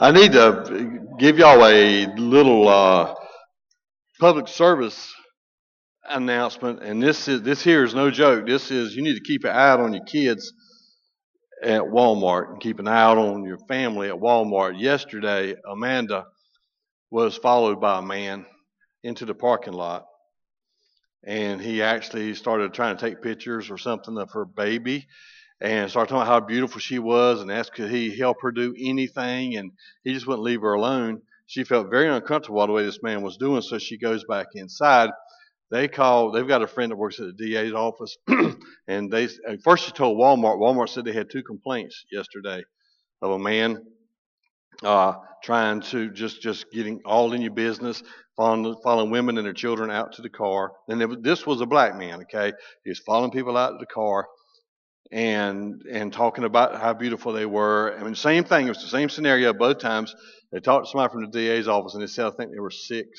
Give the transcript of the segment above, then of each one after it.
I need to give y'all a little public service announcement, and this here is no joke. This is you need to keep an eye out on your kids at Walmart and keep an eye out on your family at Walmart. Yesterday, Amanda was followed by a man into the parking lot, and he actually started trying to take pictures or something of her baby and started talking about how beautiful she was and asked could he help her do anything, and he just wouldn't leave her alone. She felt very uncomfortable the way this man was doing, so she goes back inside. They've got a friend that works at the DA's office, and they at first she told Walmart. Walmart said they had two complaints yesterday of a man trying to just getting all in your business, following women and their children out to the car. And this was a black man, okay? He was following people out to the car and talking about how beautiful they were. I mean, same thing. It was the same scenario both times. They talked to somebody from the DA's office, and they said I think there were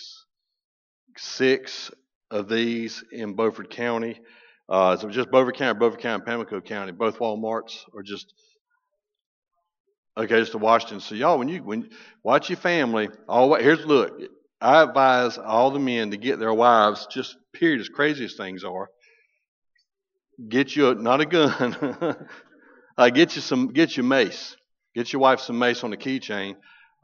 six of these in Beaufort County. So just Beaufort County, and Pamlico County. Both Walmarts are just okay. Just to Washington. So y'all, when you watch your family, here's look. I advise all the men to get their wives. Just period. As crazy as things are, get you not a gun. Get your mace. Get your wife some mace on the keychain.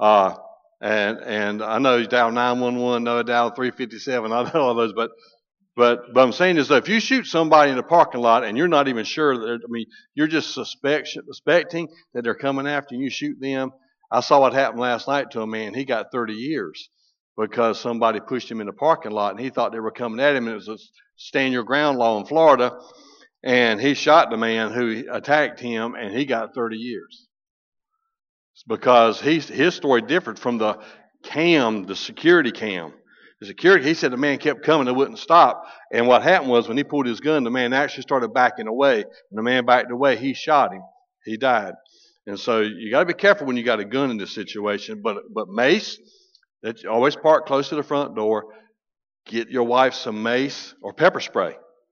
And I know you dial 911, no dial 357. I know all those, but I'm saying is that if you shoot somebody in a parking lot and you're not even sure that, I mean, you're just suspecting that they're coming after you, you shoot them. I saw what happened last night to a man. He got 30 years because somebody pushed him in the parking lot and he thought they were coming at him. And it was a stand your ground law in Florida. And he shot the man who attacked him and he got 30 years. Because his story differed from the security cam. He said the man kept coming and wouldn't stop. And what happened was when he pulled his gun, the man actually started backing away. When the man backed away, he shot him. He died. And so you got to be careful when you got a gun in this situation. But mace, that you always park close to the front door. Get your wife some mace or pepper spray.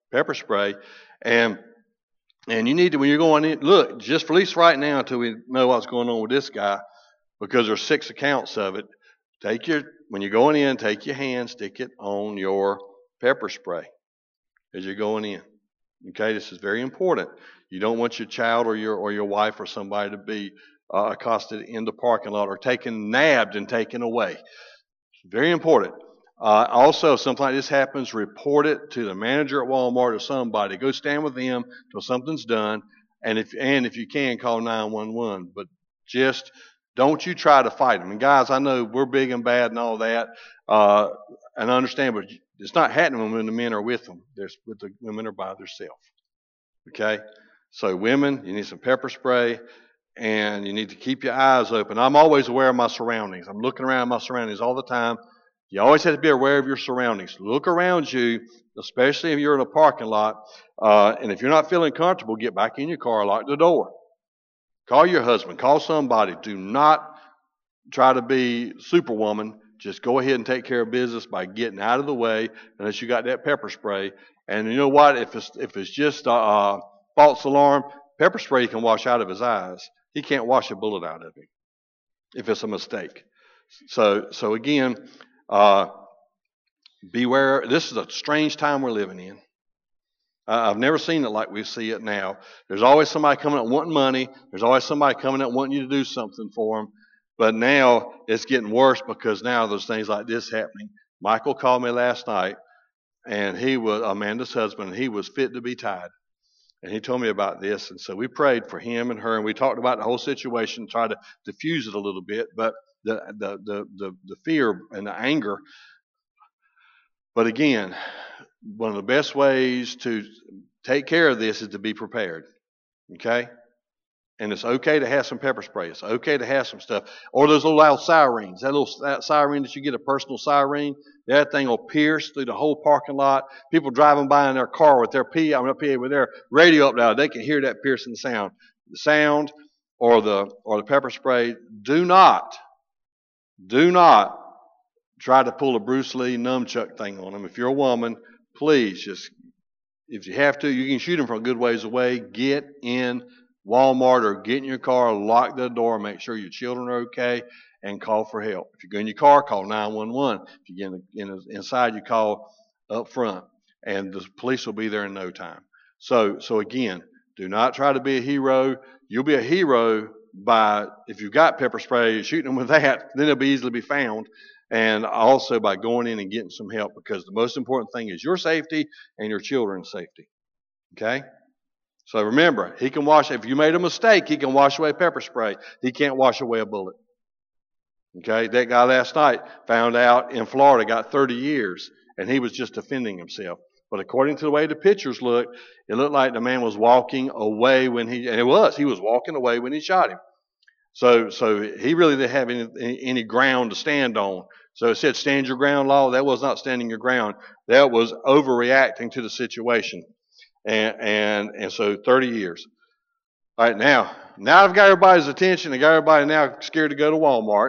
And you need to, when you're going in, look, just release right now until we know what's going on with this guy, because there's 6 accounts of it. When you're going in, take your hand, stick it on your pepper spray as you're going in. Okay, this is very important. You don't want your child or your wife or somebody to be accosted in the parking lot or nabbed and taken away. It's very important. Also, if something like this happens, report it to the manager at Walmart or somebody. Go stand with them till something's done, and if you can, call 911. But just don't you try to fight them. And guys, I know we're big and bad and all that, and I understand, but it's not happening when the men are with them. The women are by themselves. Okay, so women, you need some pepper spray. And you need to keep your eyes open. I'm always aware of my surroundings. I'm looking around my surroundings all the time. You always have to be aware of your surroundings. Look around you, especially if you're in a parking lot. And if you're not feeling comfortable, get back in your car, lock the door. Call your husband. Call somebody. Do not try to be Superwoman. Just go ahead and take care of business by getting out of the way, unless you got that pepper spray. And you know what? If it's just a false alarm, pepper spray can wash out of his eyes. He can't wash a bullet out of him if it's a mistake. So again, beware. This is a strange time we're living in. I've never seen it like we see it now. There's always somebody coming up wanting money. There's always somebody coming up wanting you to do something for them. But now it's getting worse because now there's things like this happening. Michael called me last night, and he was Amanda's husband, and he was fit to be tied. And he told me about this, and so we prayed for him and her, and we talked about the whole situation, tried to diffuse it a little bit, but the fear and the anger. But again, one of the best ways to take care of this is to be prepared. Okay? And it's okay to have some pepper spray. It's okay to have some stuff. Or those little loud sirens. That siren that you get, a personal siren, that thing will pierce through the whole parking lot. People driving by in their car with their with their radio up now, they can hear that piercing sound. The sound or the pepper spray. Do not try to pull a Bruce Lee nunchuck thing on them. If you're a woman, please just, if you have to, you can shoot them from a good ways away. Get in Walmart or get in your car, lock the door, make sure your children are okay, and call for help. If you go in your car, call 911. If you get inside, you call up front, and the police will be there in no time. So again, do not try to be a hero. You'll be a hero by, if you've got pepper spray, shooting them with that, then it'll be easily be found. And also by going in and getting some help, because the most important thing is your safety and your children's safety. Okay? So remember, he can wash, if you made a mistake, he can wash away pepper spray. He can't wash away a bullet. Okay? That guy last night found out in Florida got 30 years, and he was just defending himself. But according to the way the pictures looked, it looked like the man was walking away when he was walking away when he shot him. So he really didn't have any ground to stand on. So it said stand your ground law. That was not standing your ground. That was overreacting to the situation. And so 30 years. All right, now I've got everybody's attention. I got everybody now scared to go to Walmart.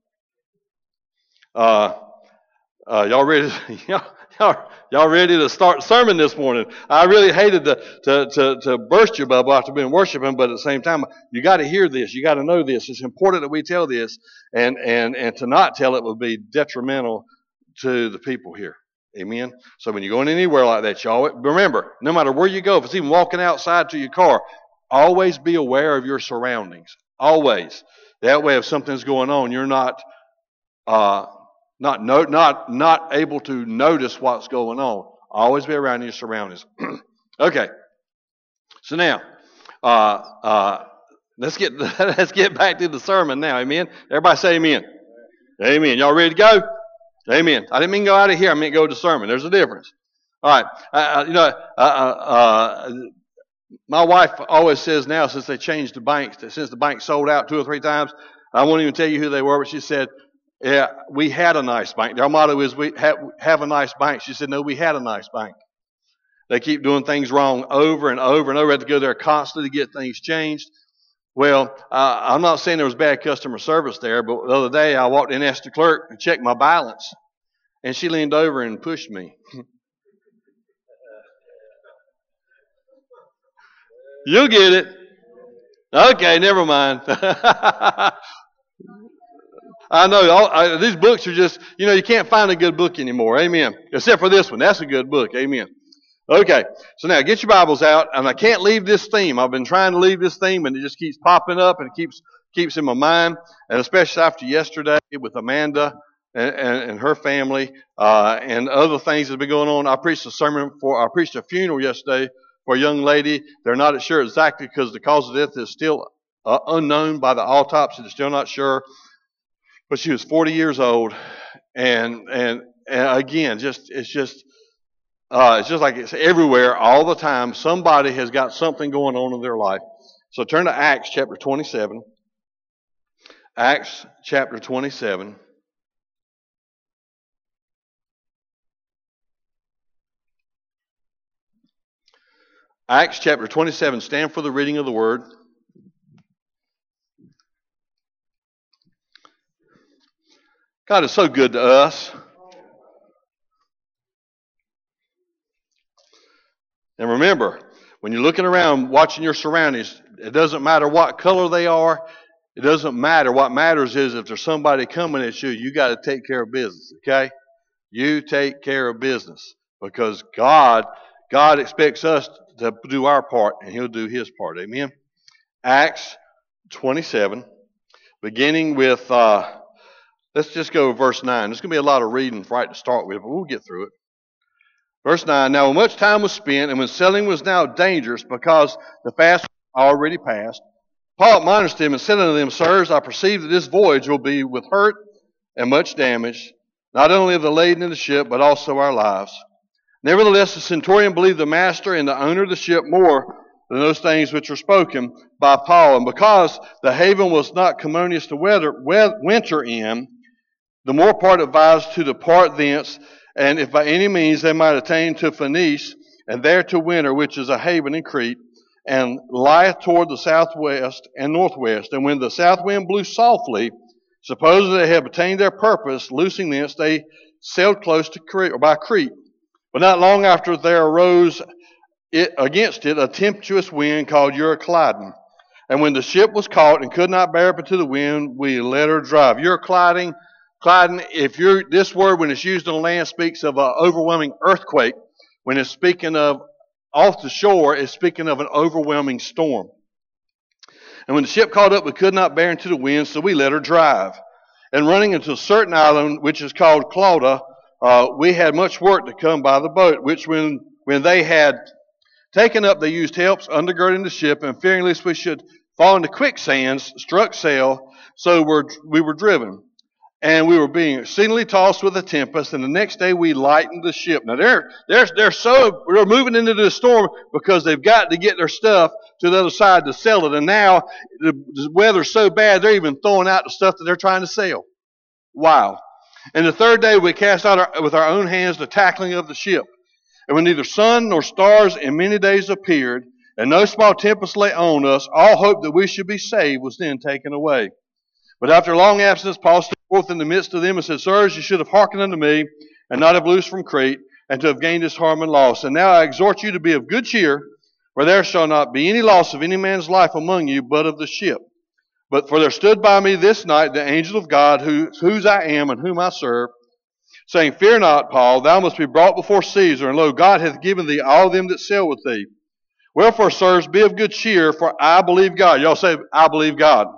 Y'all ready? Y'all ready to start the sermon this morning? I really hated to burst your bubble after being worshiping, but at the same time, you got to hear this. You got to know this. It's important that we tell this, and to not tell it would be detrimental to the people here. Amen. So when you're going anywhere like that, y'all remember, no matter where you go, if it's even walking outside to your car, always be aware of your surroundings. Always. That way, if something's going on, you're not able to notice what's going on. Always be around your surroundings. Okay. So now, let's get back to the sermon now. Amen. Everybody say amen. Amen. Y'all ready to go? Amen. I didn't mean go out of here. I meant go to the sermon. There's a difference. All right. My wife always says now, since they changed the banks, since the bank sold out 2 or 3 times, I won't even tell you who they were, but she said, yeah, we had a nice bank. Their motto is we have a nice bank. She said, no, we had a nice bank. They keep doing things wrong over and over and over. I have to go there constantly to get things changed. Well, I'm not saying there was bad customer service there, but the other day I walked in, asked the clerk and checked my balance, and she leaned over and pushed me. You'll get it. Okay, never mind. I know these books are just, you can't find a good book anymore. Amen. Except for this one. That's a good book. Amen. Okay. So now get your Bibles out. And I can't leave this theme. I've been trying to leave this theme, and it just keeps popping up and it keeps in my mind. And especially after yesterday with Amanda and her family and other things that have been going on. I preached a funeral yesterday for a young lady. They're not sure exactly because the cause of death is still unknown by the autopsy. They're still not sure. But she was 40 years old, and again, it's just like it's everywhere all the time. Somebody has got something going on in their life. So turn to Acts chapter 27. Acts chapter 27. Acts chapter 27. Stand for the reading of the word. God is so good to us. And remember, when you're looking around, watching your surroundings, it doesn't matter what color they are. It doesn't matter. What matters is if there's somebody coming at you, you got to take care of business, okay? You take care of business because God expects us to do our part, and He'll do His part. Amen? Acts 27, beginning with... let's just go to verse 9. There's going to be a lot of reading right to start with, but we'll get through it. Verse 9, now when much time was spent, and when selling was now dangerous, because the fast was already passed, Paul admonished them and said unto them, Sirs, I perceive that this voyage will be with hurt and much damage, not only of the laden in the ship, but also our lives. Nevertheless, the centurion believed the master and the owner of the ship more than those things which were spoken by Paul. And because the haven was not commodious to winter in, the more part advised to depart thence, and if by any means they might attain to Phoenice, and there to winter, which is a haven in Crete, and lieth toward the southwest and northwest. And when the south wind blew softly, supposing they had attained their purpose, loosing thence, they sailed close to Crete, or by Crete. But not long after there arose against it a tempestuous wind called Euroclydon. And when the ship was caught and could not bear up into the wind, we let her drive. You're gliding. This word, when it's used on land, speaks of an overwhelming earthquake. When it's speaking of off the shore, it's speaking of an overwhelming storm. And when the ship caught up, we could not bear into the wind, so we let her drive. And running into a certain island, which is called Clauda, we had much work to come by the boat, which when they had taken up, they used helps undergirding the ship, and fearing lest we should fall into quicksands, struck sail, so we were driven. And we were being exceedingly tossed with a tempest, and the next day we lightened the ship. Now we're moving into the storm because they've got to get their stuff to the other side to sell it. And now the weather's so bad, they're even throwing out the stuff that they're trying to sell. Wow. And the third day we cast out with our own hands the tackling of the ship. And when neither sun nor stars in many days appeared, and no small tempest lay on us, all hope that we should be saved was then taken away. But after a long absence, Paul stood forth in the midst of them and said, Sirs, you should have hearkened unto me, and not have loosed from Crete, and to have gained this harm and loss. And now I exhort you to be of good cheer, for there shall not be any loss of any man's life among you, but of the ship. But for there stood by me this night the angel of God, whose I am and whom I serve, saying, Fear not, Paul, thou must be brought before Caesar, and lo, God hath given thee all them that sail with thee. Wherefore, sirs, be of good cheer, for I believe God. Y'all say, I believe God.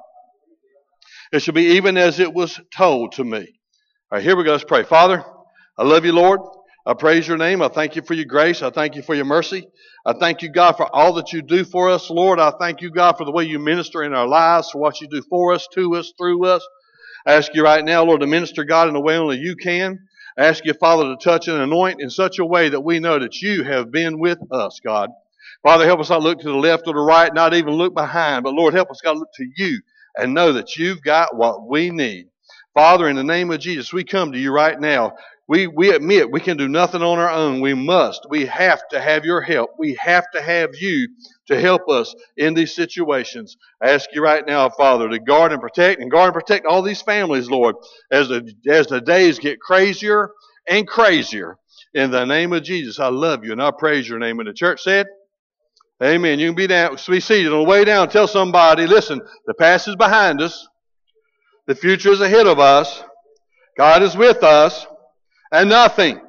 It shall be even as it was told to me. All right, here we go. Let's pray. Father, I love you, Lord. I praise your name. I thank you for your grace. I thank you for your mercy. I thank you, God, for all that you do for us, Lord. I thank you, God, for the way you minister in our lives, for what you do for us, to us, through us. I ask you right now, Lord, to minister, God, in a way only you can. I ask you, Father, to touch and anoint in such a way that we know that you have been with us, God. Father, help us not look to the left or the right, not even look behind, but Lord, help us, God, look to you and know that you've got what we need. Father, in the name of Jesus, we come to you right now. We admit we can do nothing on our own. We have to have your help. We have to have you to help us in these situations. I ask you right now, Father, to guard and protect all these families, Lord, as the days get crazier and crazier. In the name of Jesus, I love you and I praise your name. And the church said, amen. You can be seated on the way down. Tell somebody, listen, the past is behind us. The future is ahead of us. God is with us. And nothing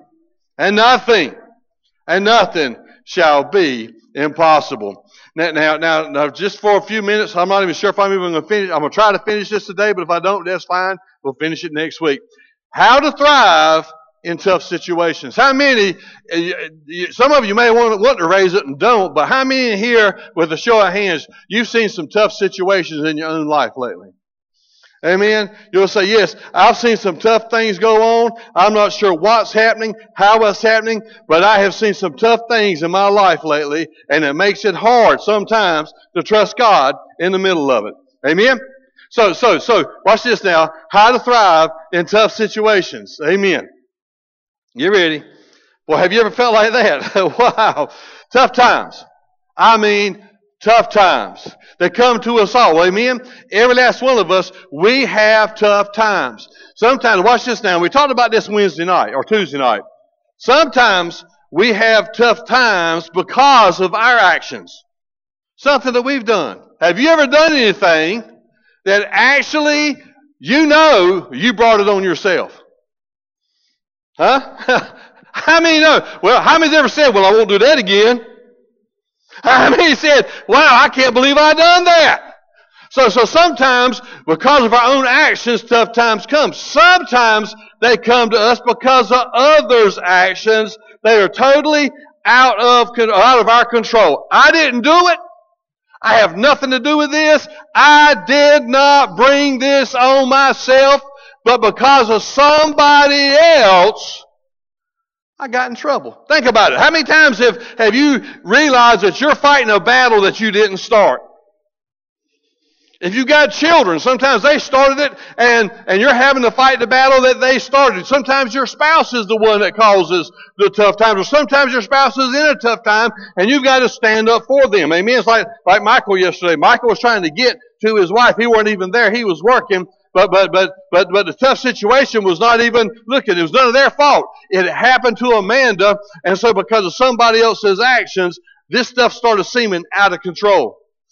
shall be impossible. Now, just for a few minutes, I'm not even sure if I'm even going to finish. I'm going to try to finish this today, but if I don't, that's fine. We'll finish it next week. How to thrive in tough situations. How many, some of you may want to raise it and don't, but how many here, with a show of hands, you've seen some tough situations in your own life lately? Amen. You'll say, yes, I've seen some tough things go on. I'm not sure what's happening, how it's happening, but I have seen some tough things in my life lately, and it makes it hard sometimes to trust God in the middle of it. Amen. So, watch this now. How to thrive in tough situations. Amen. You ready? Well, have you ever felt like that? Wow. Tough times. I mean, tough times. They come to us all. Amen? Every last one of us, we have tough times. Sometimes, watch this now. We talked about this Wednesday night or Tuesday night. Sometimes we have tough times because of our actions. Something that we've done. Have you ever done anything that actually you know you brought it on yourself? Huh? How many know? Well, how many's ever said, well, I won't do that again? How many said, wow, I can't believe I done that? So sometimes, because of our own actions, tough times come. Sometimes they come to us because of others' actions. They are totally out of our control. I didn't do it. I have nothing to do with this. I did not bring this on myself. But because of somebody else, I got in trouble. Think about it. How many times have you realized that you're fighting a battle that you didn't start? If you got children, sometimes they started it and you're having to fight the battle that they started. Sometimes your spouse is the one that causes the tough times. Or sometimes your spouse is in a tough time and you've got to stand up for them. Amen. It's like Michael yesterday. Michael was trying to get to his wife. He wasn't even there. He was working. But the tough situation was not even, it was none of their fault. It happened to Amanda, and so because of somebody else's actions, this stuff started seeming out of control.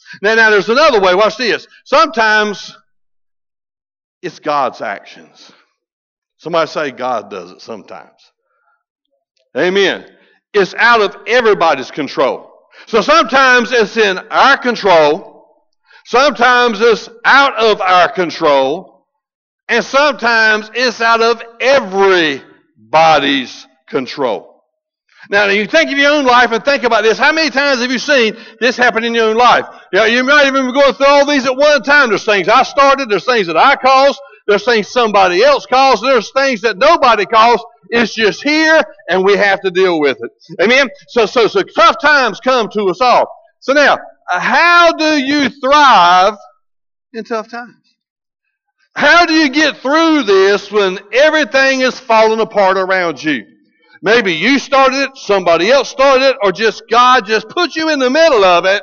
Now there's another way. Watch this. Sometimes it's God's actions. Somebody say God does it sometimes. Amen. It's out of everybody's control. So sometimes it's in our control. Sometimes it's out of our control. And sometimes it's out of everybody's control. Now, you think of your own life and think about this. How many times have you seen this happen in your own life? You know, you might even be going through all these at one time. There's things I started. There's things that I caused. There's things somebody else caused. There's things that nobody caused. It's just here, and we have to deal with it. Amen? So tough times come to us all. So now, how do you thrive in tough times? How do you get through this when everything is falling apart around you? Maybe you started it, somebody else started it, or just God just put you in the middle of it.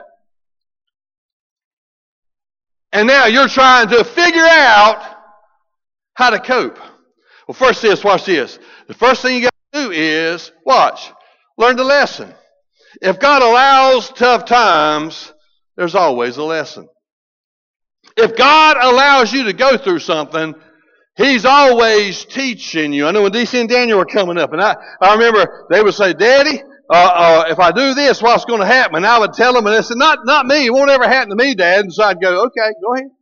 And now you're trying to figure out how to cope. Well, first watch this. The first thing you got to do is, learn the lesson. If God allows tough times, there's always a lesson. If God allows you to go through something, He's always teaching you. I know when DC and Daniel were coming up, and I remember they would say, Daddy, if I do this, what's going to happen? And I would tell them, and they said, not me. It won't ever happen to me, Dad. And so I'd go, okay, go ahead.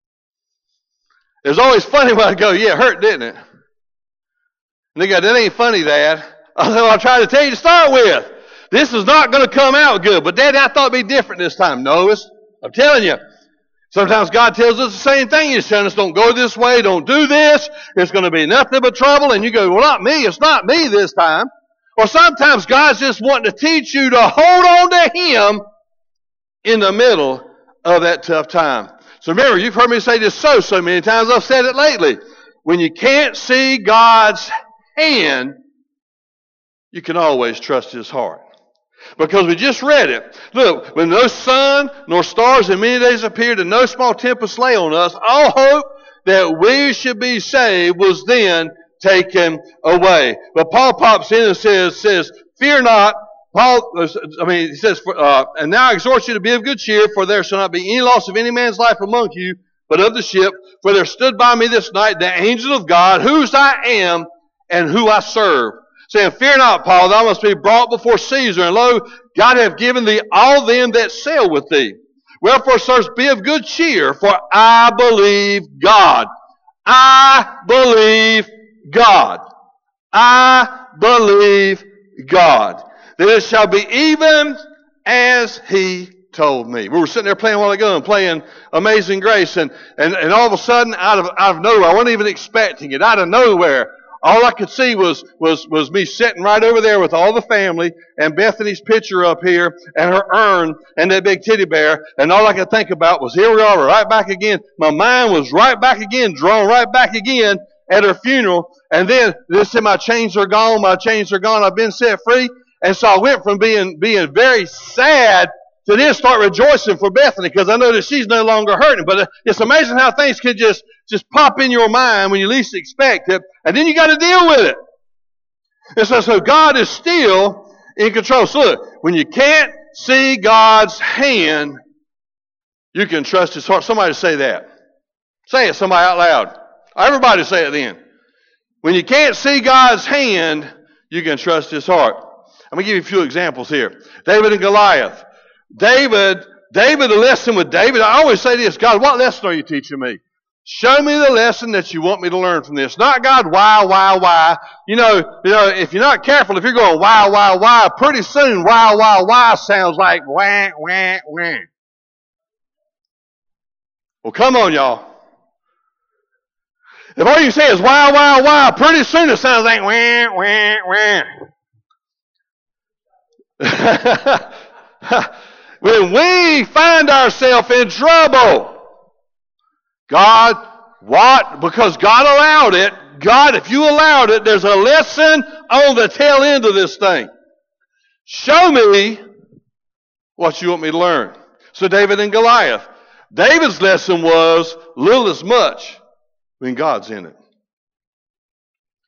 It was always funny when I'd go, yeah, it hurt, didn't it? And they go, that ain't funny, Dad. I tried to tell you to start with. This is not going to come out good. But, Daddy, I thought it'd be different this time. No, I'm telling you. Sometimes God tells us the same thing. He's telling us, don't go this way, don't do this. It's going to be nothing but trouble. And you go, well, not me. It's not me this time. Or sometimes God's just wanting to teach you to hold on to Him in the middle of that tough time. So remember, you've heard me say this so many times. I've said it lately. When you can't see God's hand, you can always trust His heart. Because we just read it. Look, when no sun nor stars in many days appeared and no small tempest lay on us, all hope that we should be saved was then taken away. But Paul pops in and says, fear not. He says, and now I exhort you to be of good cheer, for there shall not be any loss of any man's life among you, but of the ship. For there stood by me this night the angel of God, whose I am and who I serve, saying, fear not, Paul, thou must be brought before Caesar, and lo, God hath given thee all them that sail with thee. Wherefore, sirs, be of good cheer, for I believe God. I believe God. I believe God. That it shall be even as He told me. We were sitting there playing a while ago and playing Amazing Grace, and all of a sudden, out of nowhere, I wasn't even expecting it, out of nowhere, all I could see was me sitting right over there with all the family and Bethany's picture up here and her urn and that big teddy bear. And all I could think about was, here we are, we're right back again. My mind was right back again, drawn right back again at her funeral. And then this said, my chains are gone, I've been set free. And so I went from being very sad to then start rejoicing for Bethany, because I know that she's no longer hurting. But it's amazing how things can just pop in your mind when you least expect it, and then you got to deal with it. And so God is still in control. So look, when you can't see God's hand, you can trust His heart. Somebody say that. Say it, somebody out loud. Everybody say it then. When you can't see God's hand, you can trust His heart. I'm going to give you a few examples here. David and Goliath. David, the lesson with David, I always say this, God, what lesson are you teaching me? Show me the lesson that you want me to learn from this. Not, God, why. You know, if you're not careful, if you're going why, pretty soon why sounds like wah. Well, come on, y'all. If all you say is why, pretty soon it sounds like wah. When we find ourselves in trouble, God, what? Because God allowed it. God, if you allowed it, there's a lesson on the tail end of this thing. Show me what you want me to learn. So David and Goliath. David's lesson was little as much when God's in it.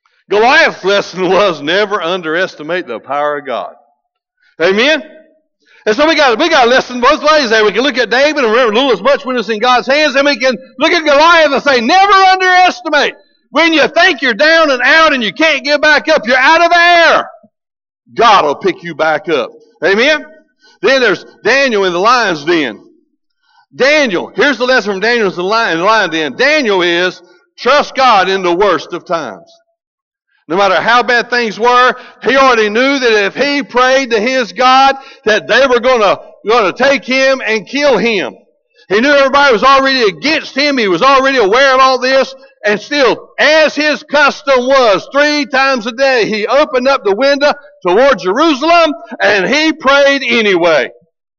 Goliath's lesson was never underestimate the power of God. Amen? And so we got a lesson both ways there. We can look at David and remember little as much when it's in God's hands, and we can look at Goliath and say, never underestimate. When you think you're down and out and you can't get back up, you're out of the air. God will pick you back up. Amen? Then there's Daniel in the lion's den. Daniel, here's the lesson from Daniel in the lion den. Daniel is, trust God in the worst of times. No matter how bad things were, he already knew that if he prayed to his God, that they were going to take him and kill him. He knew everybody was already against him. He was already aware of all this. And still, as his custom was, 3 times a day, he opened up the window toward Jerusalem and he prayed anyway.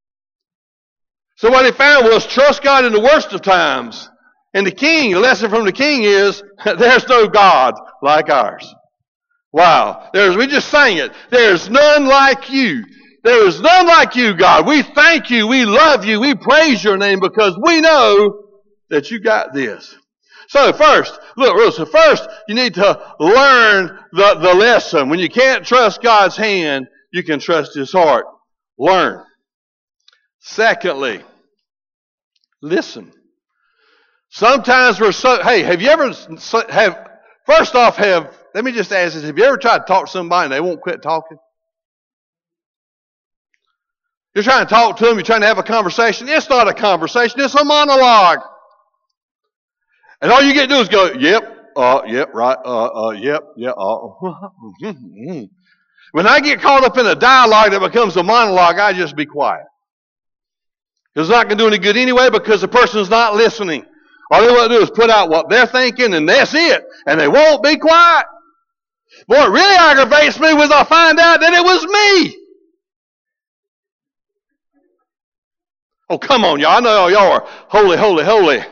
So what he found was trust God in the worst of times. And the lesson from the king is, there's no God like ours. Wow. We just sang it. There's none like you. There is none like you, God. We thank you. We love you. We praise your name because we know that you got this. So first, you need to learn the lesson. When you can't trust God's hand, you can trust his heart. Learn. Secondly, listen. Sometimes have you ever, let me just ask this, have you ever tried to talk to somebody and they won't quit talking? You're trying to talk to them, you're trying to have a conversation. It's not a conversation, it's a monologue. And all you get to do is go, yep, right, yep. When I get caught up in a dialogue that becomes a monologue, I just be quiet. Because it's not going to do any good anyway because the person's not listening. All they want to do is put out what they're thinking and that's it. And they won't be quiet. Boy, what really aggravates me was I find out that it was me. Oh, come on, y'all. I know y'all are holy.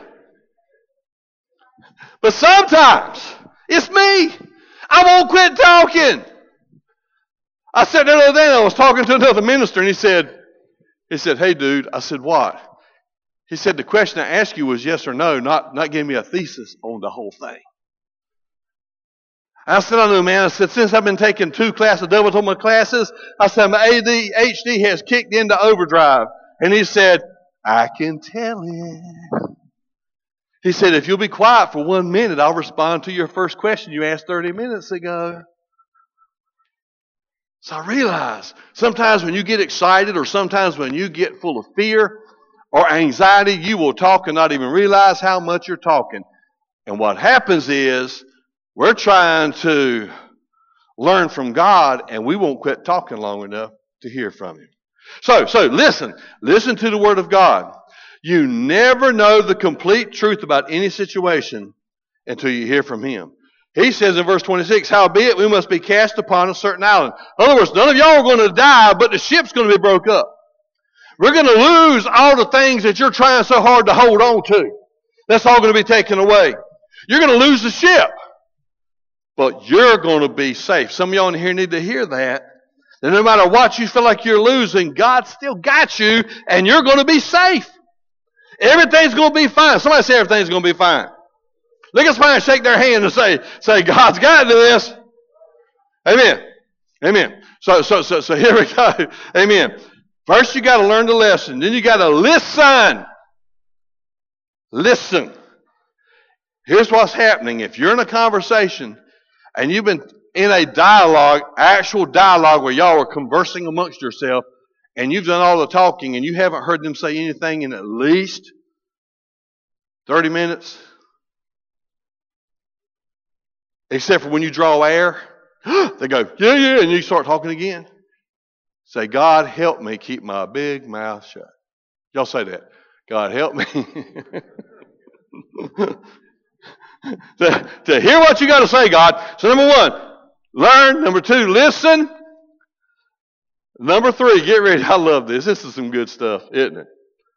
But sometimes it's me. I won't quit talking. I sat there the other day and I was talking to another minister and he said, hey, dude. I said, what? He said, the question I asked you was yes or no, not giving me a thesis on the whole thing. I said, I know, man. I said, since I've been taking 2 double diploma classes, I said, my ADHD has kicked into overdrive. And he said, I can tell it. He said, if you'll be quiet for 1 minute, I'll respond to your first question you asked 30 minutes ago. So I realize sometimes when you get excited or sometimes when you get full of fear or anxiety, you will talk and not even realize how much you're talking. And what happens is we're trying to learn from God and we won't quit talking long enough to hear from him. So listen to the word of God. You never know the complete truth about any situation until you hear from him. He says in verse 26, howbeit we must be cast upon a certain island. In other words, none of y'all are going to die, but the ship's going to be broke up. We're going to lose all the things that you're trying so hard to hold on to. That's all going to be taken away. You're going to lose the ship, but you're going to be safe. Some of y'all in here need to hear that. And no matter what you feel like you're losing, God still got you, and you're going to be safe. Everything's going to be fine. Somebody say everything's going to be fine. Look at somebody and shake their hand and say, God's got this. Amen. Amen. So here we go. Amen. First you got to learn the lesson. Then you got to listen. Listen. Here's what's happening. If you're in a conversation and you've been in a dialogue, actual dialogue where y'all are conversing amongst yourself, and you've done all the talking and you haven't heard them say anything in at least 30 minutes, except for when you draw air, they go, yeah, and you start talking again. Say, God, help me keep my big mouth shut. Y'all say that. God, help me. to hear what you got to say, God. So number 1, learn. Number 2, listen. Number 3, get ready. I love this. This is some good stuff, isn't it?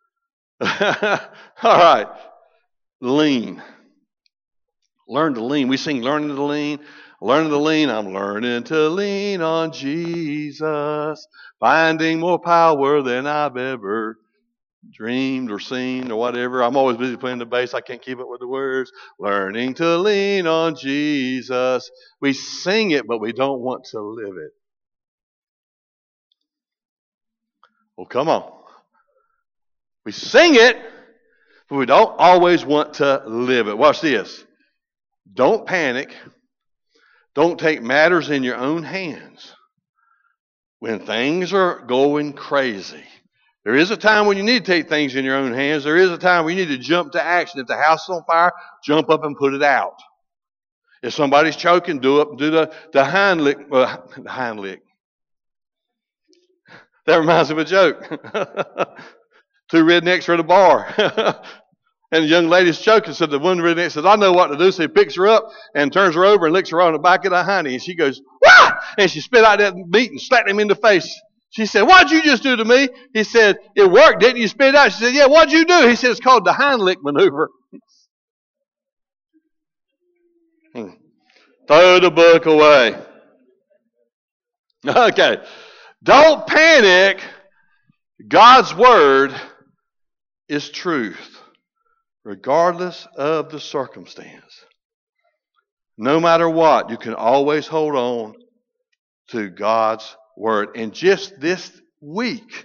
All right. Lean. Learn to lean. We sing learning to lean. Learning to lean. I'm learning to lean on Jesus. Finding more power than I've ever dreamed or seen or whatever. I'm always busy playing the bass. I can't keep up with the words. Learning to lean on Jesus. We sing it, but we don't want to live it. Well, come on. We sing it, but we don't always want to live it. Watch this. Don't panic. Don't take matters in your own hands when things are going crazy. There is a time when you need to take things in your own hands. There is a time when you need to jump to action. If the house is on fire, jump up and put it out. If somebody's choking, do the Heimlich. The Heimlich. That reminds me of a joke. Two rednecks are at a bar. And the young lady's choking. So the one redneck says, I know what to do. So he picks her up and turns her over and licks her on the back of the hiney. And she goes, Wah! And she spit out that meat and slapped him in the face. She said, what'd you just do to me? He said, it worked, didn't you? Spit it out. She said, yeah, what'd you do? He said, it's called the Heimlich maneuver. Throw the book away. Okay. Don't panic. God's word is truth, regardless of the circumstance. No matter what, you can always hold on to God's word. And just this week,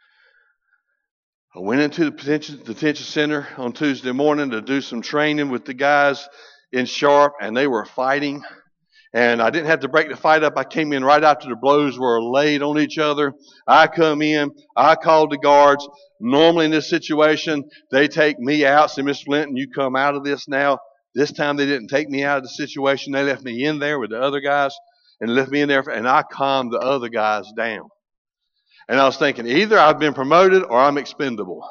I went into the detention center on Tuesday morning to do some training with the guys in Sharp, and they were fighting. And I didn't have to break the fight up. I came in right after the blows were laid on each other. I come in. I called the guards. Normally in this situation, they take me out. Say, Mr. Linton, you come out of this now. This time they didn't take me out of the situation. They left me in there with the other guys and left me in there. And I calmed the other guys down. And I was thinking, either I've been promoted or I'm expendable.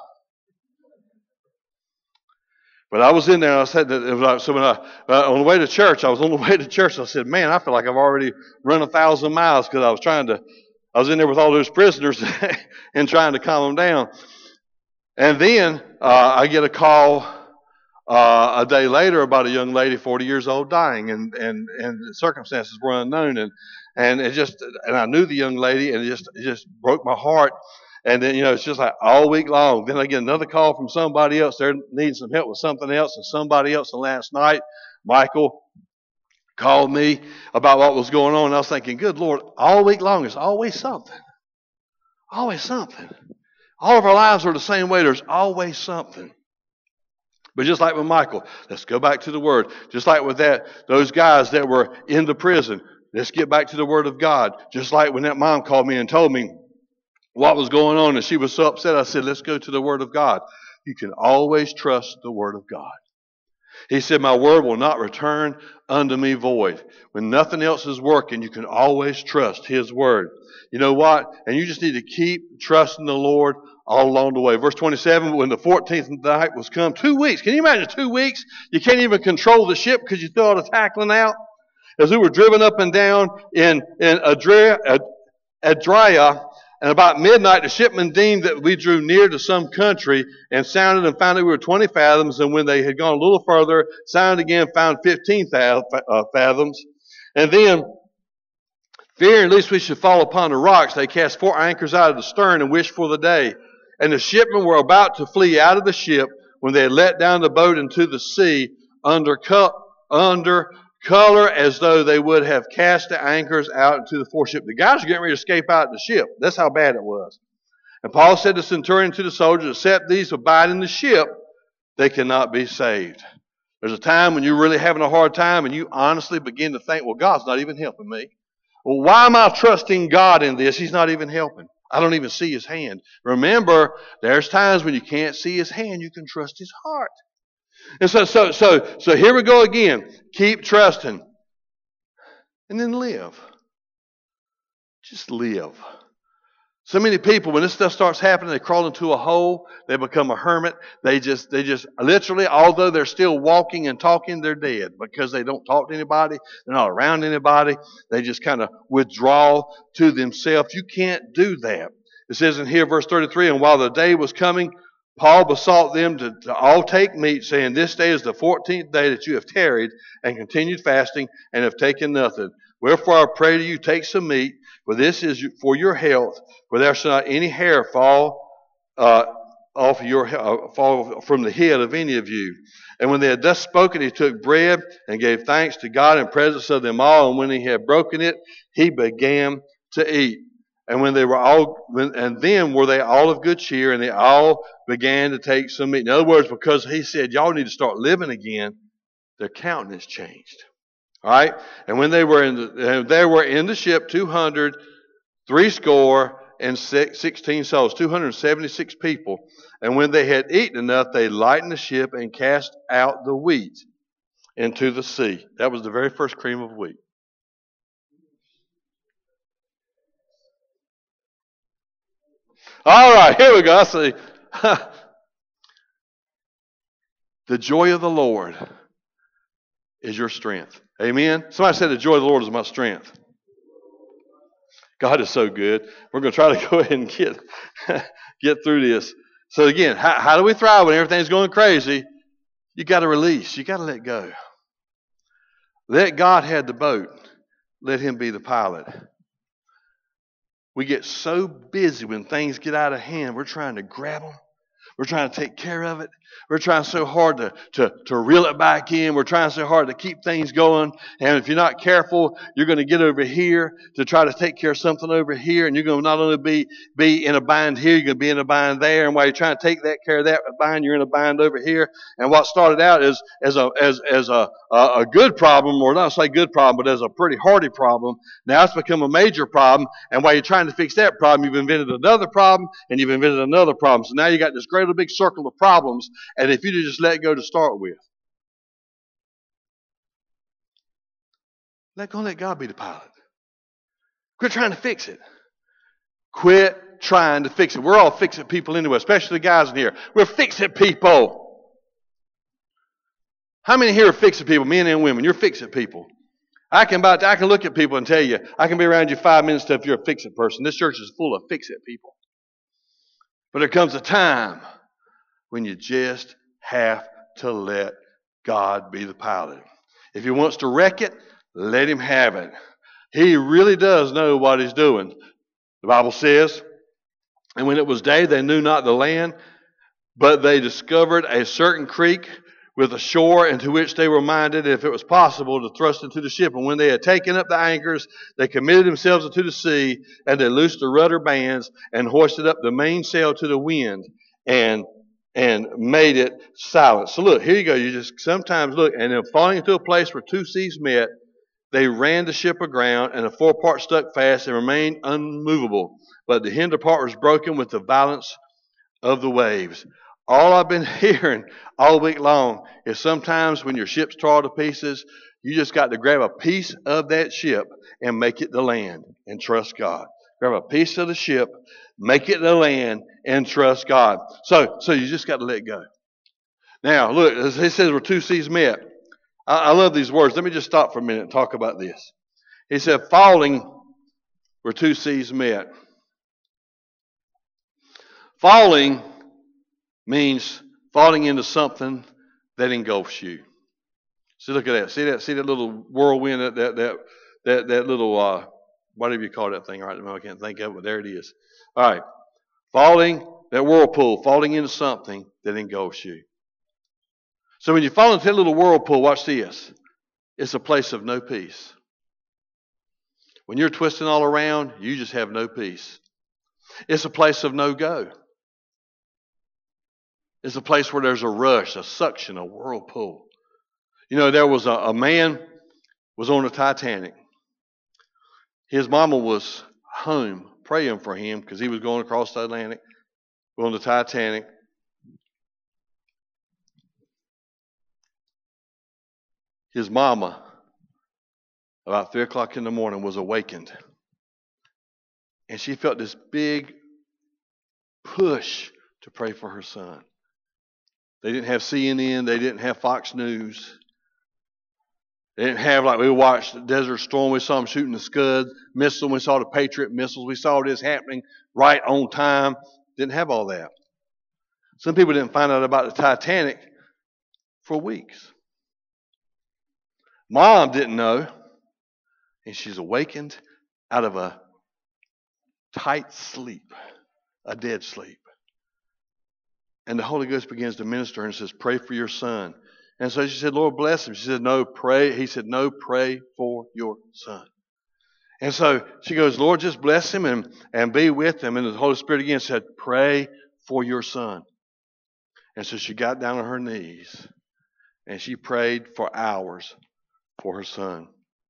But I was in there, and I said that it was like, so when on the way to church, I said, man, I feel like I've already run 1,000 miles because I was in there with all those prisoners and trying to calm them down. And then I get a call a day later about a young lady, 40 years old, dying, and the circumstances were unknown, and I knew the young lady, and it just broke my heart. And then, it's just like all week long. Then I get another call from somebody else. They're needing some help with something else. And somebody else. And last night, Michael called me about what was going on. And I was thinking, good Lord, all week long, there's always something. Always something. All of our lives are the same way. There's always something. But just like with Michael, let's go back to the Word. Just like with those guys that were in the prison, let's get back to the Word of God. Just like when that mom called me and told me what was going on, and she was so upset, I said, let's go to the Word of God. You can always trust the Word of God. He said, my word will not return unto me void. When nothing else is working, you can always trust His Word. You know what? And you just need to keep trusting the Lord all along the way. Verse 27, when the 14th night was come, 2 weeks. Can you imagine 2 weeks? You can't even control the ship because you threw all the tackling out. As we were driven up and down in Adria, and about midnight, the shipmen deemed that we drew near to some country and sounded and found that we were 20 fathoms. And when they had gone a little further, sounded again, found 15 fathoms. And then, fearing lest we should fall upon the rocks, they cast 4 anchors out of the stern and wished for the day. And the shipmen were about to flee out of the ship when they had let down the boat into the sea under color as though they would have cast the anchors out into the foreship. The guys are getting ready to escape out of the ship. That's how bad it was. And Paul said to the centurion, to the soldiers, except these abide in the ship, they cannot be saved. There's a time when you're really having a hard time and you honestly begin to think, well, God's not even helping me. Well, why am I trusting God in this? He's not even helping. I don't even see His hand. Remember, there's times when you can't see His hand, you can trust His heart. And so here we go again. Keep trusting. And then live. Just live. So many people, when this stuff starts happening, they crawl into a hole. They become a hermit. They just literally, although they're still walking and talking, they're dead because they don't talk to anybody. They're not around anybody. They just kind of withdraw to themselves. You can't do that. It says in here, verse 33, and while the day was coming, Paul besought them to all take meat, saying, this day is the 14th day that you have tarried and continued fasting and have taken nothing. Wherefore I pray to you, take some meat, for this is for your health, for there shall not any hair fall fall from the head of any of you. And when they had thus spoken, he took bread and gave thanks to God in presence of them all. And when he had broken it, he began to eat. And then were they all of good cheer, and they all began to take some meat. In other words, because he said, y'all need to start living again, their countenance changed. All right? And when they were in the ship 200, 16 souls, 276 people. And when they had eaten enough, they lightened the ship and cast out the wheat into the sea. That was the very first cream of wheat. All right, here we go. I see. The joy of the Lord is your strength. Amen. Somebody said the joy of the Lord is my strength. God is so good. We're going to try to go ahead and get through this. So again, how do we thrive when everything's going crazy? You got to release. You got to let go. Let God have the boat. Let him be the pilot. We get so busy when things get out of hand. We're trying to grab them. We're trying to take care of it. We're trying so hard to reel it back in. We're trying so hard to keep things going. And if you're not careful, you're going to get over here to try to take care of something over here. And you're going to not only be in a bind here, you're going to be in a bind there. And while you're trying to take that care of that bind, you're in a bind over here. And what started out as a good problem, or not say good problem, but as a pretty hardy problem, now it's become a major problem. And while you're trying to fix that problem, you've invented another problem, and you've invented another problem. So now you got this great big circle of problems, and if you just let go to start with, let God be the pilot. Quit trying to fix it. Quit trying to fix it. We're all fix-it people anyway, especially the guys in here. We're fix-it people. How many here are fix-it people, men and women? You're fix-it people. I can look at people and tell you, I can be around you 5 minutes if you're a fix-it person. This church is full of fix-it people. But there comes a time when you just have to let God be the pilot. If he wants to wreck it, let him have it. He really does know what he's doing. The Bible says, and when it was day, they knew not the land, but they discovered a certain creek with a shore into which they were minded, if it was possible, to thrust into the ship. And when they had taken up the anchors, they committed themselves into the sea, and they loosed the rudder bands and hoisted up the mainsail to the wind and made it silent. So look, here you go. You just sometimes look, and then falling into a place where two seas met, they ran the ship aground, and the forepart stuck fast and remained unmovable. But the hinder part was broken with the violence of the waves. All I've been hearing all week long is sometimes when your ship's torn to pieces, you just got to grab a piece of that ship and make it to land and trust God. Grab a piece of the ship, make it to land, and trust God. So you just got to let go. Now, look, as he says, where two seas met. I love these words. Let me just stop for a minute and talk about this. He said, falling where two seas met. Falling means falling into something that engulfs you. See, look at that. See that little whirlwind, that little, whatever you call that thing right now. I can't think of it, but there it is. All right. Falling, that whirlpool, falling into something that engulfs you. So when you fall into that little whirlpool, watch this. It's a place of no peace. When you're twisting all around, you just have no peace. It's a place of no go. It's a place where there's a rush, a suction, a whirlpool. You know, there was a man was on the Titanic. His mama was home praying for him because he was going across the Atlantic, on the Titanic. His mama, about 3 o'clock in the morning, was awakened. And she felt this big push to pray for her son. They didn't have CNN. They didn't have Fox News. They didn't have, like we watched Desert Storm. We saw them shooting the Scud missile. We saw the Patriot missiles. We saw this happening right on time. Didn't have all that. Some people didn't find out about the Titanic for weeks. Mom didn't know, and she's awakened out of a tight sleep, a dead sleep. And the Holy Ghost begins to minister and says, pray for your son. And so she said, Lord bless him. She said, no, pray. He said, no, pray for your son. And so she goes, Lord, just bless him and be with him. And the Holy Spirit again said, pray for your son. And so she got down on her knees and she prayed for hours for her son.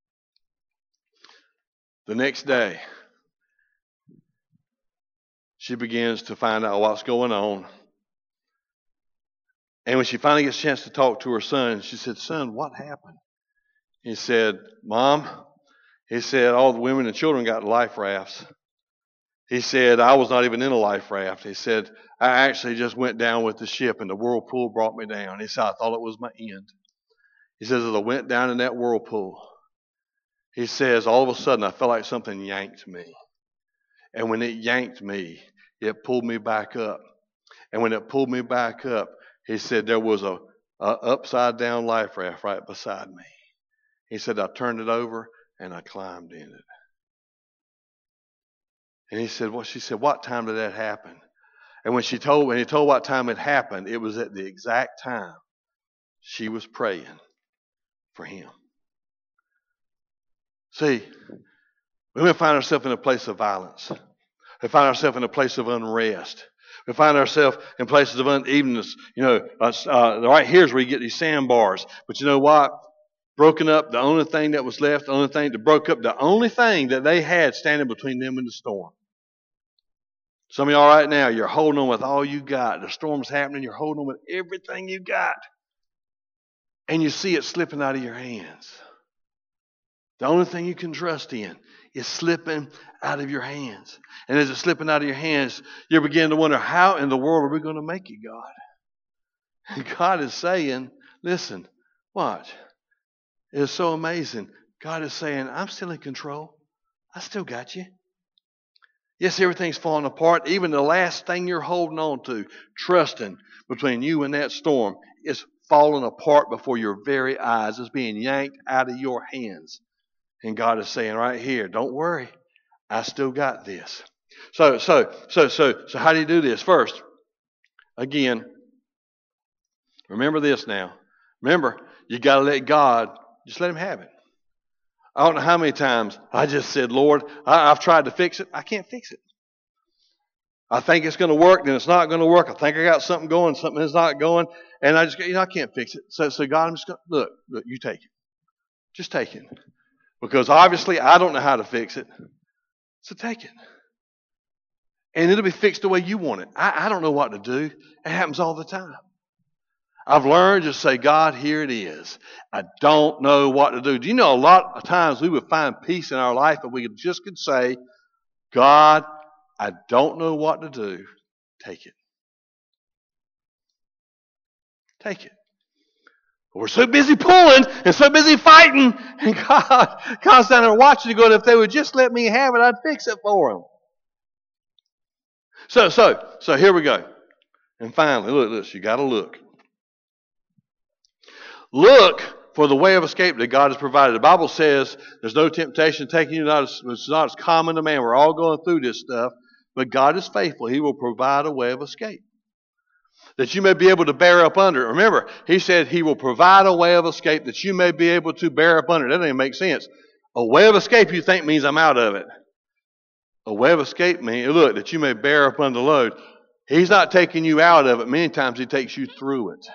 The next day, she begins to find out what's going on. And when she finally gets a chance to talk to her son, she said, son, what happened? He said, Mom, he said, all the women and children got life rafts. He said, I was not even in a life raft. He said, I actually just went down with the ship and the whirlpool brought me down. He said, I thought it was my end. He says, as I went down in that whirlpool, he says, all of a sudden I felt like something yanked me. And when it yanked me, it pulled me back up. And when it pulled me back up, he said, there was a upside down life raft right beside me. He said, I turned it over and I climbed in it. And he said, well, she said, what time did that happen? And when he told what time it happened, it was at the exact time she was praying for him. See, we may find ourselves in a place of violence. We find ourselves in a place of unrest. We find ourselves in places of unevenness. Right here's where you get these sandbars. But you know what? Broken up, the only thing that was left, the only thing that they had standing between them and the storm. Some of y'all right now, you're holding on with all you got. The storm's happening, you're holding on with everything you got. And you see it slipping out of your hands. The only thing you can trust in is slipping out of your hands. And as it's slipping out of your hands, you begin to wonder, how in the world are we going to make it, God? And God is saying, listen, watch. It is so amazing. God is saying, I'm still in control. I still got you. Yes, everything's falling apart. Even the last thing you're holding on to, trusting between you and that storm, is falling apart before your very eyes. It's being yanked out of your hands. And God is saying right here, don't worry. I still got this. So how do you do this? First, again, remember this now. Remember, you got to let God, just let him have it. I don't know how many times I just said, Lord, I've tried to fix it. I can't fix it. I think it's going to work, then it's not going to work. I think I got something going, something is not going, and I just, I can't fix it. So God, I'm just going to, look, you take it. Just take it. Because obviously I don't know how to fix it. So take it. And it'll be fixed the way you want it. I don't know what to do. It happens all the time. I've learned to say, God, here it is. I don't know what to do. Do you know a lot of times we would find peace in our life if we could say, God, I don't know what to do. Take it. Take it. We're so busy pulling and so busy fighting. And God's down there watching you going, if they would just let me have it, I'd fix it for them. So here we go. And finally, look, you got to look. Look for the way of escape that God has provided. The Bible says there's no temptation taking you, it's not as common to man. We're all going through this stuff. But God is faithful. He will provide a way of escape that you may be able to bear up under. Remember, he said he will provide a way of escape that you may be able to bear up under. That doesn't make sense. A way of escape you think means I'm out of it. A way of escape means, that you may bear up under the load. He's not taking you out of it. Many times he takes you through it.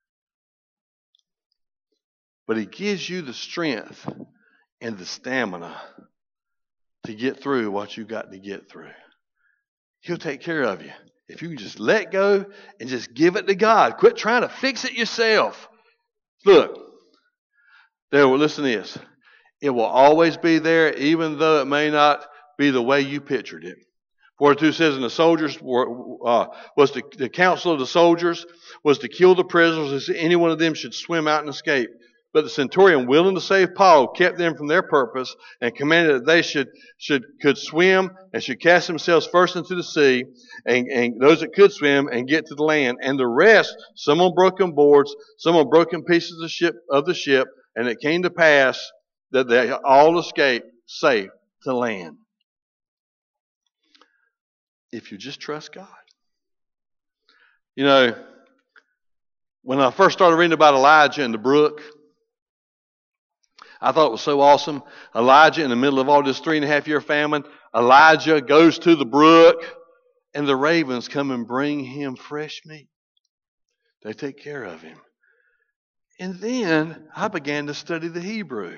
But he gives you the strength and the stamina to get through what you got to get through. He'll take care of you. If you can just let go and just give it to God. Quit trying to fix it yourself. Look, listen to this. It will always be there, even though it may not be the way you pictured it. 42 says, and the soldiers the counsel of the soldiers was to kill the prisoners as any one of them should swim out and escape. But the centurion, willing to save Paul, kept them from their purpose and commanded that they could swim and should cast themselves first into the sea, and those that could swim and get to the land. And the rest, some on broken boards, some on broken pieces of the ship, and it came to pass that they all escaped safe to land. If you just trust God. When I first started reading about Elijah and the brook, I thought it was so awesome. Elijah, in the middle of all this 3.5-year famine, Elijah goes to the brook, and the ravens come and bring him fresh meat. They take care of him. And then I began to study the Hebrew.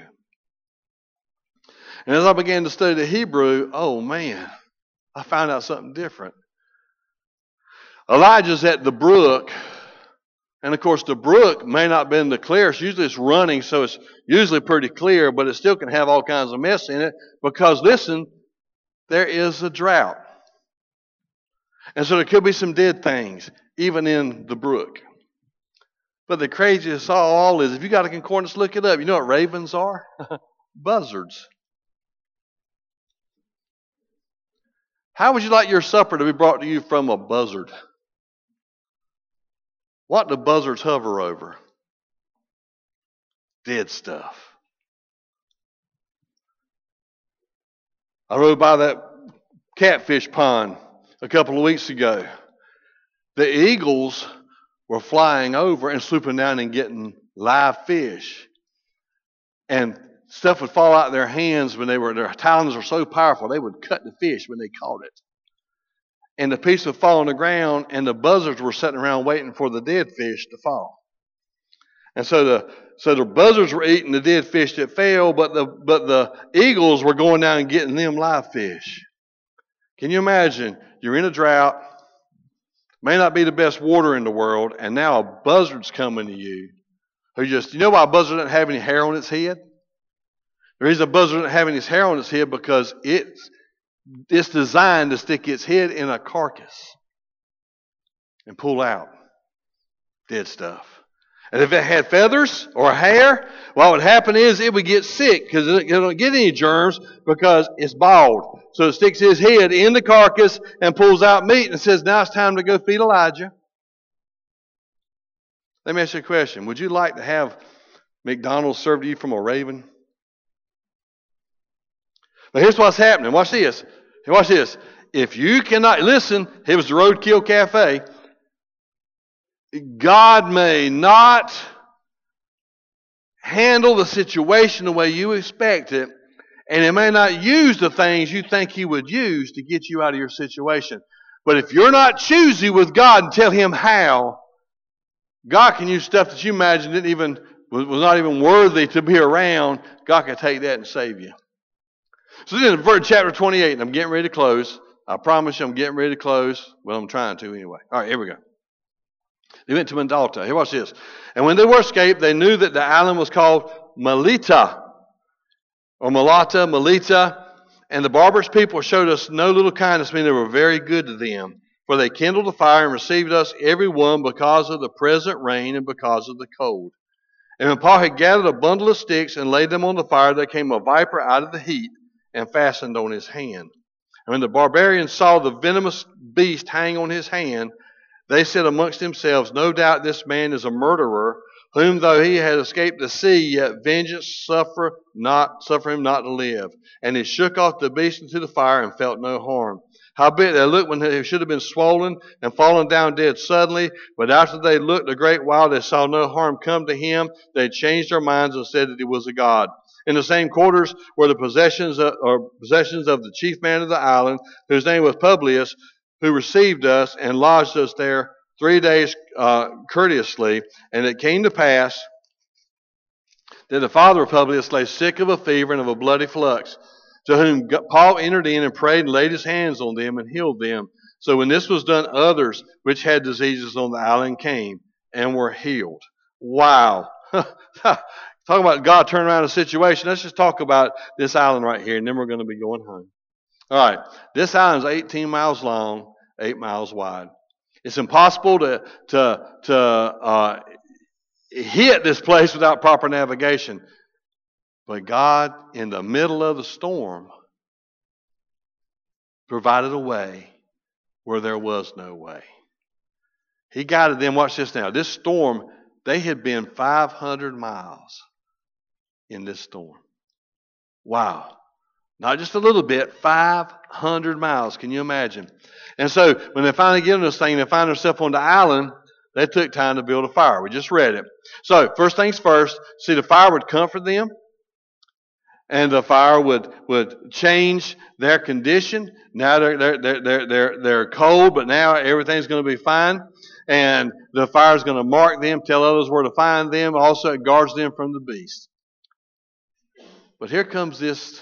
And as I began to study the Hebrew, oh man, I found out something different. Elijah's at the brook, and of course the brook may not have been the clearest. Usually it's running, so it's usually pretty clear, but it still can have all kinds of mess in it because, listen, there is a drought. And so there could be some dead things, even in the brook. But the craziest of all is, if you got a concordance, look it up. You know what ravens are? Buzzards. How would you like your supper to be brought to you from a buzzard? What do buzzards hover over? Dead stuff. I rode by that catfish pond a couple of weeks ago. The eagles were flying over and swooping down and getting live fish. And stuff would fall out of their hands when their talons were so powerful, they would cut the fish when they caught it. And the piece would fall on the ground, and the buzzards were sitting around waiting for the dead fish to fall. And so the buzzards were eating the dead fish that fell, but the eagles were going down and getting them live fish. Can you imagine? You're in a drought, may not be the best water in the world, and now a buzzard's coming to you. You know why a buzzard doesn't have any hair on its head? The reason a buzzard doesn't have any hair on its head because it's designed to stick its head in a carcass and pull out dead stuff. And if it had feathers or hair, what would happen is it would get sick because it don't get any germs because it's bald. So it sticks his head in the carcass and pulls out meat and says, now it's time to go feed Elijah. Let me ask you a question. Would you like to have McDonald's served to you from a raven? But here's what's happening. Watch this. Watch this. If you cannot, listen, it was the Roadkill Cafe. God may not handle the situation the way you expect it, and He may not use the things you think He would use to get you out of your situation. But if you're not choosy with God and tell Him how, God can use stuff that you imagined was not even worthy to be around. God can take that and save you. So then in chapter 28, and I'm getting ready to close. I promise you I'm getting ready to close. Well, I'm trying to anyway. All right, here we go. They went to Mandalta. Here, watch this. And when they were escaped, they knew that the island was called Melita, or Melita. And the barbarous people showed us no little kindness, meaning they were very good to them. For they kindled a fire and received us every one because of the present rain and because of the cold. And when Paul had gathered a bundle of sticks and laid them on the fire, there came a viper out of the heat and fastened on his hand. And when the barbarians saw the venomous beast hang on his hand, they said amongst themselves, no doubt this man is a murderer, whom though he had escaped the sea, yet vengeance suffer him not to live. And he shook off the beast into the fire and felt no harm. Howbeit they looked when he should have been swollen and fallen down dead suddenly, but after they looked a great while, they saw no harm come to him. They changed their minds and said that he was a god. In the same quarters were the possessions of the chief man of the island, whose name was Publius, who received us and lodged us there 3 days courteously. And it came to pass that the father of Publius lay sick of a fever and of a bloody flux, to whom Paul entered in and prayed and laid his hands on them and healed them. So when this was done, others which had diseases on the island came and were healed. Wow. Talk about God turning around a situation. Let's just talk about this island right here, and then we're going to be going home. All right. This island is 18 miles long, 8 miles wide. It's impossible to hit this place without proper navigation. But God, in the middle of the storm, provided a way where there was no way. He guided them. Watch this now. This storm, they had been 500 miles in this storm. Wow. Not just a little bit, 500 miles. Can you imagine? And so when they finally get on this thing, they find themselves on the island, they took time to build a fire. We just read it. So first things first, see, the fire would comfort them. and the fire would change their condition. Now they're cold, but now everything's going to be fine. And the fire is going to mark them, tell others where to find them. Also, it guards them from the beast. But here comes this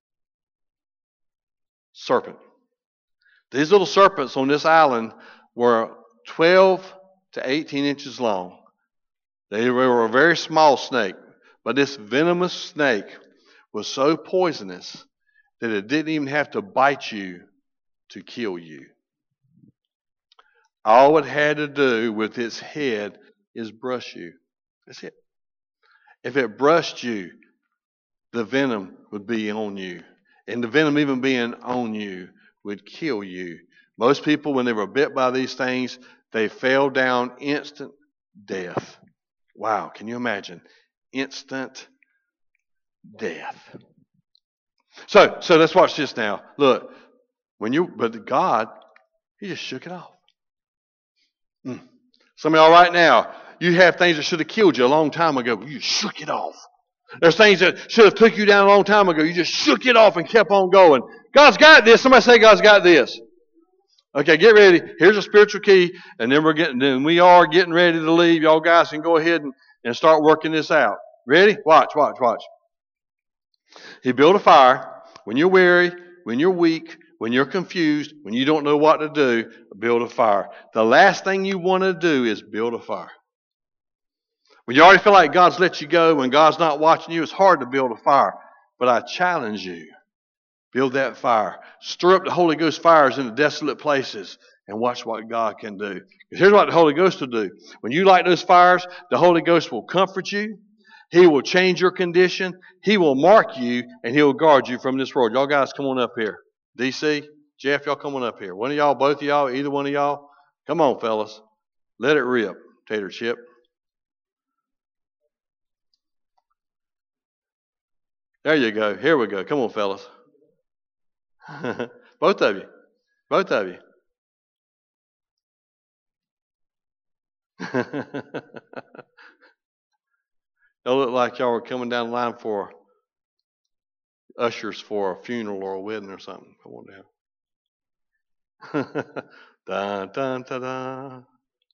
serpent. These little serpents on this island were 12 to 18 inches long. They were a very small snake, but this venomous snake was so poisonous that it didn't even have to bite you to kill you. All it had to do with its head is brush you. That's it. If it brushed you, the venom would be on you. And the venom even being on you would kill you. Most people, when they were bit by these things, they fell down instant death. Wow, can you imagine? Instant death. So let's watch this now. Look, but God, He just shook it off. Some of y'all right now, you have things that should have killed you a long time ago, but you shook it off. There's things that should have took you down a long time ago. You just shook it off and kept on going. God's got this. Somebody say God's got this. Okay, get ready. Here's a spiritual key, and then we are getting ready to leave. Y'all guys can go ahead and start working this out. Ready? Watch. He built a fire. When you're weary, when you're weak, when you're confused, when you don't know what to do, build a fire. The last thing you want to do is build a fire. When you already feel like God's let you go, when God's not watching you, it's hard to build a fire. But I challenge you, build that fire. Stir up the Holy Ghost fires in the desolate places and watch what God can do. Because here's what the Holy Ghost will do. When you light those fires, the Holy Ghost will comfort you. He will change your condition. He will mark you, and He will guard you from this world. Y'all guys come on up here. DC, Jeff, y'all come on up here. One of y'all, both of y'all, either one of y'all. Come on, fellas. Let it rip, Tater Chip. There you go. Here we go. Come on, fellas. Both of you. Y'all look like y'all were coming down the line for ushers for a funeral or a wedding or something. Come on down. Dun, dun, dun, dun.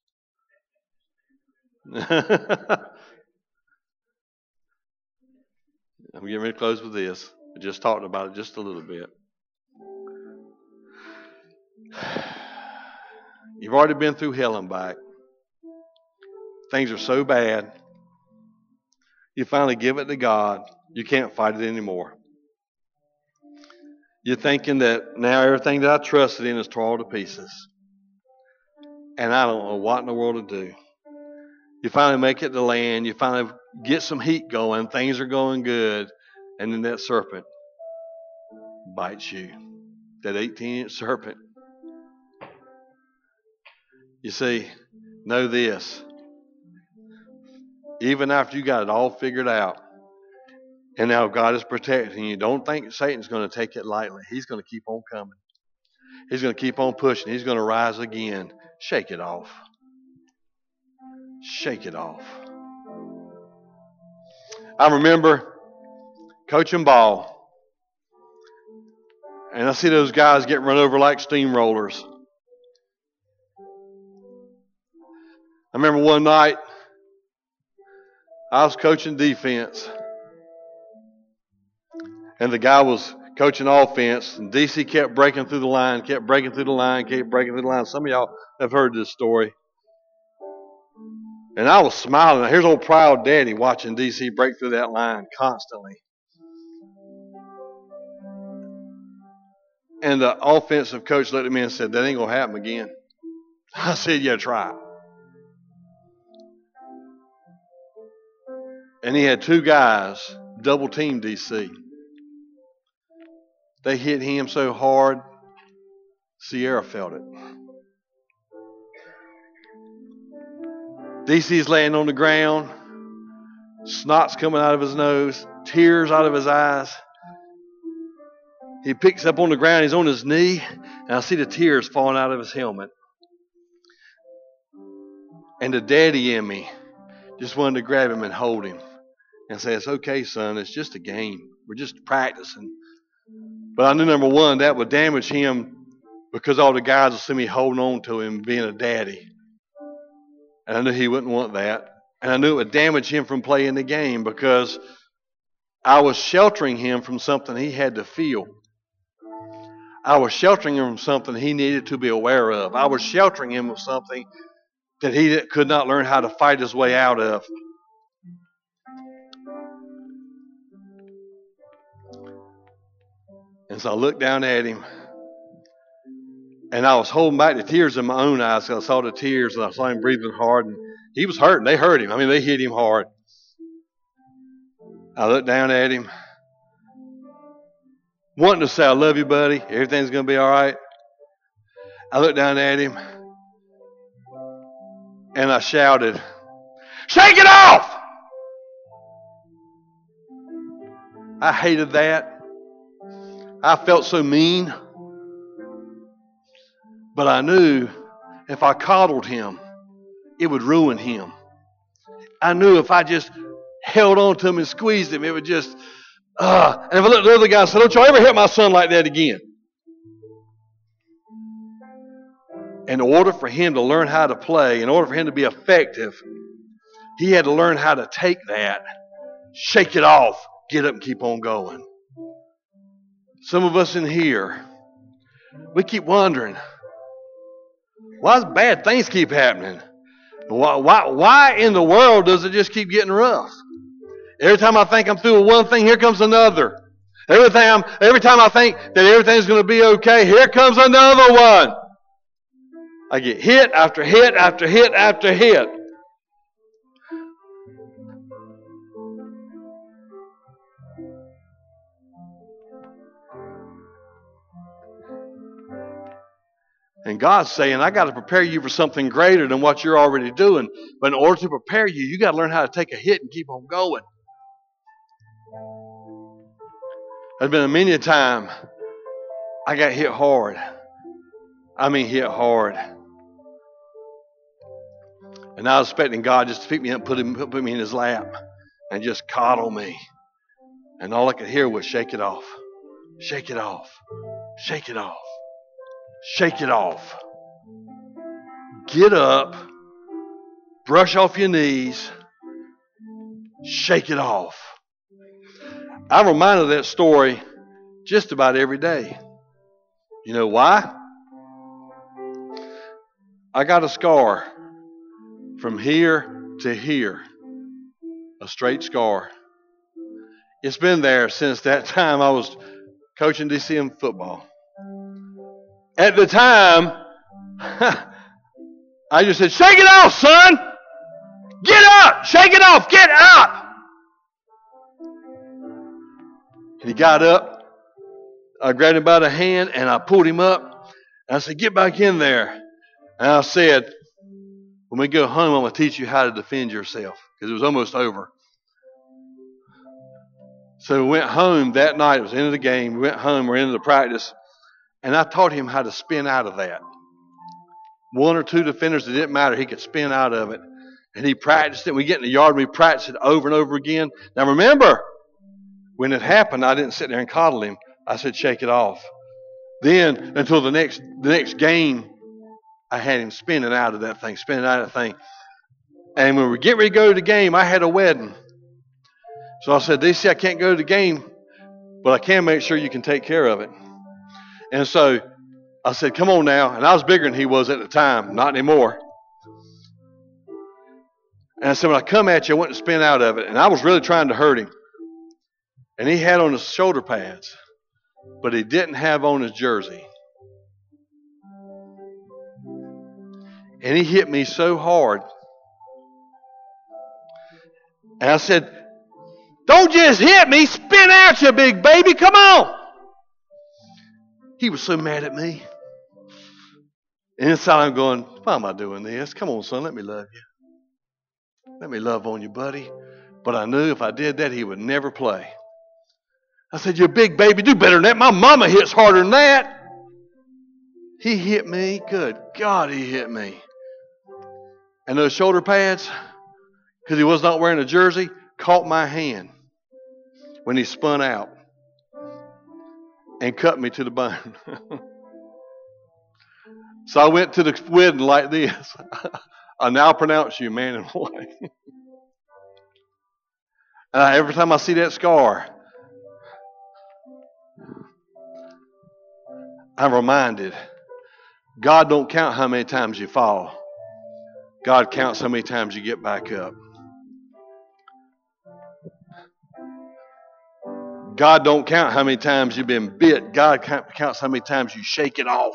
I'm getting ready to close with this. I just talked about it just a little bit. You've already been through hell and back. Things are so bad. You finally give it to God. You can't fight it anymore. You're thinking that now everything that I trusted in is torn to pieces. And I don't know what in the world to do. You finally make it to land. You finally get some heat going. Things are going good. And then that serpent bites you. That 18-inch serpent. You see, know this. Even after you got it all figured out, and now God is protecting you, don't think Satan's going to take it lightly. He's going to keep on coming. He's going to keep on pushing. He's going to rise again. Shake it off. Shake it off. I remember coaching ball, and I see those guys get run over like steamrollers. I remember one night, I was coaching defense, and the guy was coaching offense, and DC kept breaking through the line. Some of y'all have heard this story. And I was smiling. Here's old proud daddy watching DC break through that line constantly. And the offensive coach looked at me and said, "That ain't going to happen again." I said, "Yeah, try." And he had two guys double team DC. They hit him so hard, Sierra felt it. DC's laying on the ground, snot's coming out of his nose, tears out of his eyes. He picks up on the ground, he's on his knee, and I see the tears falling out of his helmet. And the daddy in me just wanted to grab him and hold him and say, "It's okay, son, it's just a game. We're just practicing. But I knew, number one, that would damage him because all the guys would see me holding on to him being a daddy. And I knew he wouldn't want that. And I knew it would damage him from playing the game because I was sheltering him from something he had to feel. I was sheltering him from something he needed to be aware of. I was sheltering him from something that he could not learn how to fight his way out of. And so I looked down at him, and I was holding back the tears in my own eyes because I saw the tears, and I saw him breathing hard, and he was hurting. They hurt him. I mean, they hit him hard. I looked down at him, wanting to say, I love you, buddy. Everything's going to be all right. I looked down at him, and I shouted, shake it off! I hated that. I felt so mean. But I knew if I coddled him, it would ruin him. I knew if I just held on to him and squeezed him, it would just, And if I looked at the other guy and said, don't you ever hit my son like that again. In order for him to learn how to play, in order for him to be effective, he had to learn how to take that, shake it off, get up and keep on going. Some of us in here, we keep wondering, why does bad things keep happening? Why in the world does it just keep getting rough? Every time I think I'm through with one thing, here comes another. Every time I think that everything's going to be okay, here comes another one. I get hit after hit after hit after hit. And God's saying, I got to prepare you for something greater than what you're already doing. But in order to prepare you, you got to learn how to take a hit and keep on going. There's been many a time I got hit hard. I mean hit hard. And I was expecting God just to pick me up, put me in his lap and just coddle me. And all I could hear was shake it off. Shake it off. Shake it off. Shake it off. Get up. Brush off your knees. Shake it off. I'm reminded of that story just about every day. You know why? I got a scar from here to here. A straight scar. It's been there since that time I was coaching DCM football. At the time, I just said, shake it off, son. Get up. Shake it off. Get up. And he got up. I grabbed him by the hand and I pulled him up. And I said, get back in there. And I said, when we go home, I'm going to teach you how to defend yourself. Because it was almost over. So we went home that night. It was the end of the game. We went home. We're into the practice. And I taught him how to spin out of that. One or two defenders, it didn't matter. He could spin out of it. And he practiced it. We get in the yard and we practiced it over and over again. Now remember, when it happened, I didn't sit there and coddle him. I said, shake it off. Then, until the next game, I had him spinning out of that thing, spinning out of that thing. And when we get ready to go to the game, I had a wedding. So I said, DC, I can't go to the game, but I can make sure you can take care of it. And so I said, come on now. And I was bigger than he was at the time. Not anymore. And I said, when I come at you, I want to spin out of it. And I was really trying to hurt him. And he had on his shoulder pads. But he didn't have on his jersey. And he hit me so hard. And I said, don't just hit me. Spin out, you big baby. Come on. He was so mad at me. And inside I'm going, why am I doing this? Come on, son, let me love you. Let me love on you, buddy. But I knew if I did that, he would never play. I said, you big baby, do better than that. My mama hits harder than that. He hit me. Good God, he hit me. And those shoulder pads, because he was not wearing a jersey, caught my hand when he spun out. and cut me to the bone. So I went to the wedding like this. I now pronounce you man and wife. And every time I see that scar, I'm reminded, God don't count how many times you fall. God counts how many times you get back up. God don't count how many times you've been bit. God counts how many times you shake it off.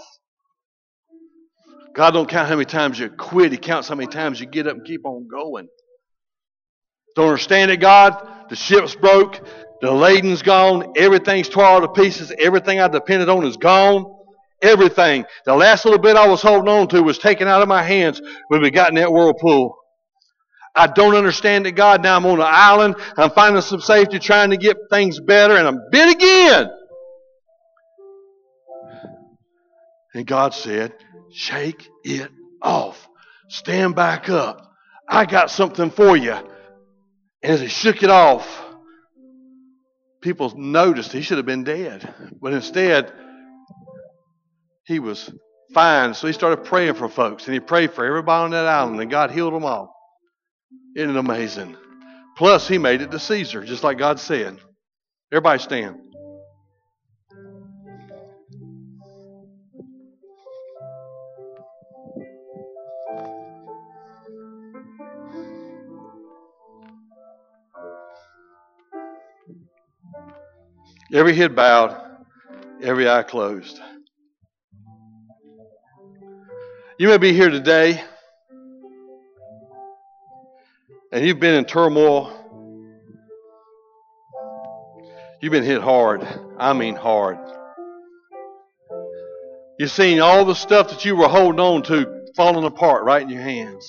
God don't count how many times you quit. He counts how many times you get up and keep on going. Don't understand it, God? The ship's broke. The laden's gone. Everything's torn to pieces. Everything I depended on is gone. Everything. The last little bit I was holding on to was taken out of my hands when we got in that whirlpool. I don't understand it, God. Now I'm on an island. I'm finding some safety, trying to get things better, and I'm bit again. And God said, shake it off. Stand back up. I got something for you. And as he shook it off, people noticed he should have been dead. But instead, he was fine. So he started praying for folks. And he prayed for everybody on that island. And God healed them all. Isn't it amazing? Plus, he made it to Caesar, just like God said. Everybody stand. Every head bowed, every eye closed. You may be here today, and you've been in turmoil. You've been hit hard. I mean hard. You've seen all the stuff that you were holding on to falling apart right in your hands.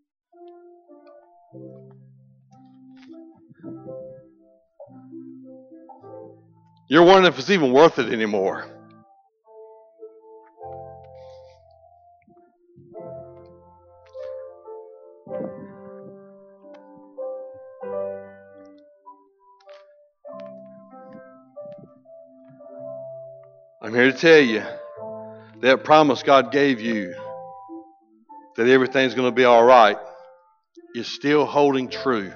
You're wondering if it's even worth it anymore. I'm here to tell you that promise God gave you that everything's going to be all right is still holding true.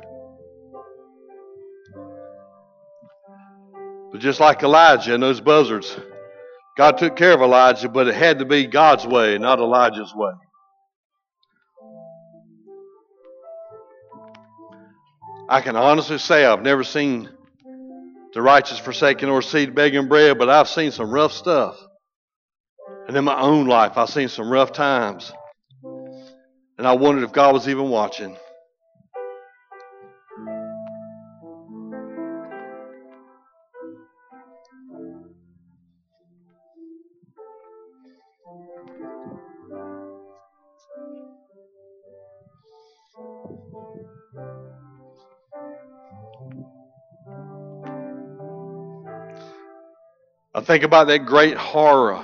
But just like Elijah and those buzzards, God took care of Elijah, but it had to be God's way, not Elijah's way. I can honestly say I've never seen the righteous forsaken or seed begging bread, but I've seen some rough stuff. And in my own life, I've seen some rough times. And I wondered if God was even watching. I think about that great horror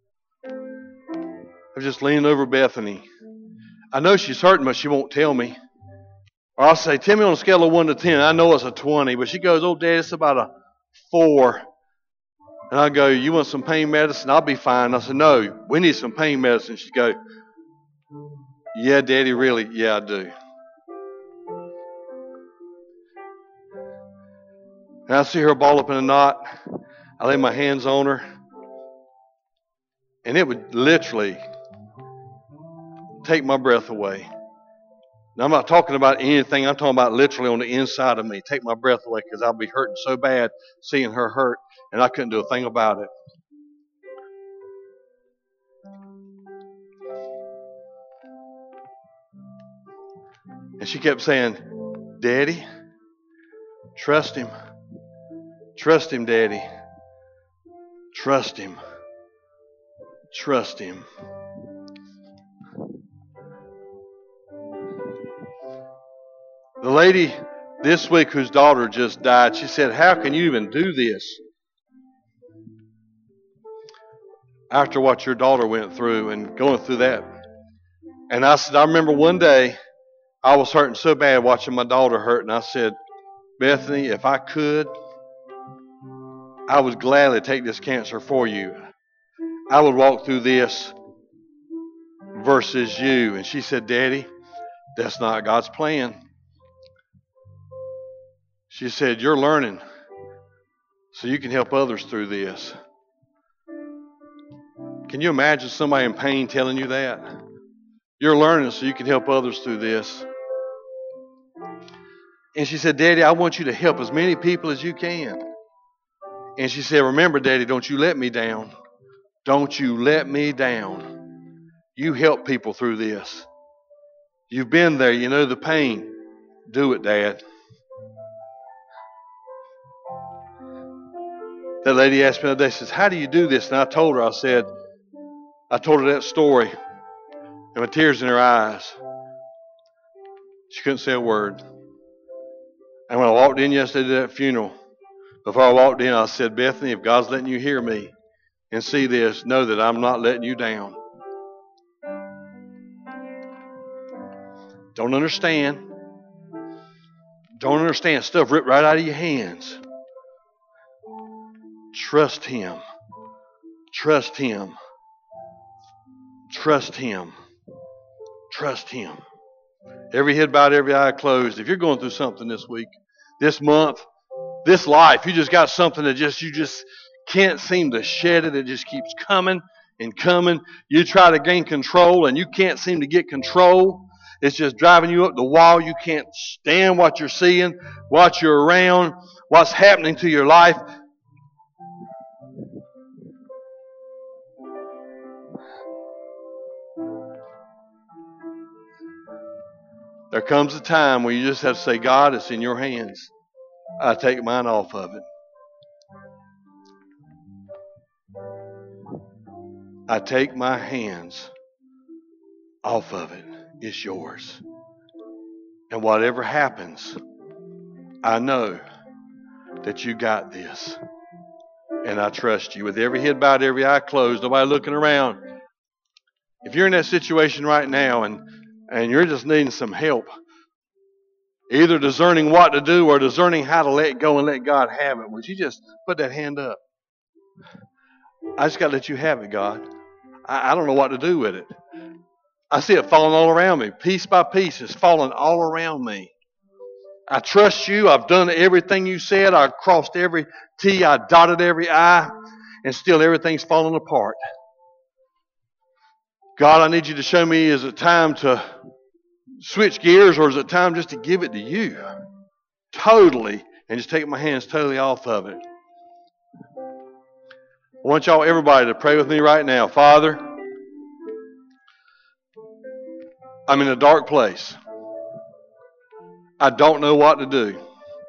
of just leaning over Bethany. I know she's hurting, but she won't tell me. Or I'll say, tell me on a scale of 1 to 10. I know it's a 20. But she goes, oh, Dad, it's about a 4. And I go, you want some pain medicine? I'll be fine. I said, no, we need some pain medicine. She'd go, yeah, Daddy, really? Yeah, I do. And I see her ball up in a knot. I lay my hands on her. And it would literally take my breath away. Now, I'm not talking about anything. I'm talking about literally on the inside of me. Take my breath away because I'll be hurting so bad seeing her hurt. And I couldn't do a thing about it. And she kept saying, Daddy, trust him. Trust him, Daddy. Trust him. Trust him. The lady this week whose daughter just died, she said, how can you even do this after what your daughter went through and going through that? And I said, I remember one day I was hurting so bad watching my daughter hurt, and I said, Bethany, if I could, I would gladly take this cancer for you. I would walk through this versus you. And she said, Daddy, that's not God's plan. She said, you're learning so you can help others through this. Can you imagine somebody in pain telling you that? You're learning so you can help others through this. And she said, Daddy, I want you to help as many people as you can. And she said, remember, Daddy, don't you let me down. Don't you let me down. You help people through this. You've been there. You know the pain. Do it, Dad. That lady asked me the other day, says, how do you do this? And I told her, I told her that story. And with tears in her eyes. She couldn't say a word. And when I walked in yesterday to that funeral, before I walked in, I said, Bethany, if God's letting you hear me and see this, know that I'm not letting you down. Don't understand. Don't understand. Stuff ripped right out of your hands. Trust Him. Trust Him. Trust Him. Trust Him. Every head bowed, every eye closed. If you're going through something this week, this month, this life, you just got something that you just can't seem to shed it. It just keeps coming and coming. You try to gain control and you can't seem to get control. It's just driving you up the wall. You can't stand what you're seeing, what you're around, what's happening to your life. There comes a time where you just have to say, God, it's in your hands. I take mine off of it. I take my hands off of it. It's yours. And whatever happens, I know that you got this. And I trust you. With every head bowed, every eye closed, nobody looking around. If you're in that situation right now and you're just needing some help, either discerning what to do or discerning how to let go and let God have it, would you just put that hand up? I just got to let you have it, God. I don't know what to do with it. I see it falling all around me. Piece by piece, it's falling all around me. I trust you. I've done everything you said. I've crossed every T. I dotted every I. And still everything's falling apart. God, I need you to show me, is it time to switch gears or is it time just to give it to you? Totally. And just take my hands totally off of it. I want y'all, everybody, to pray with me right now. Father, I'm in a dark place. I don't know what to do.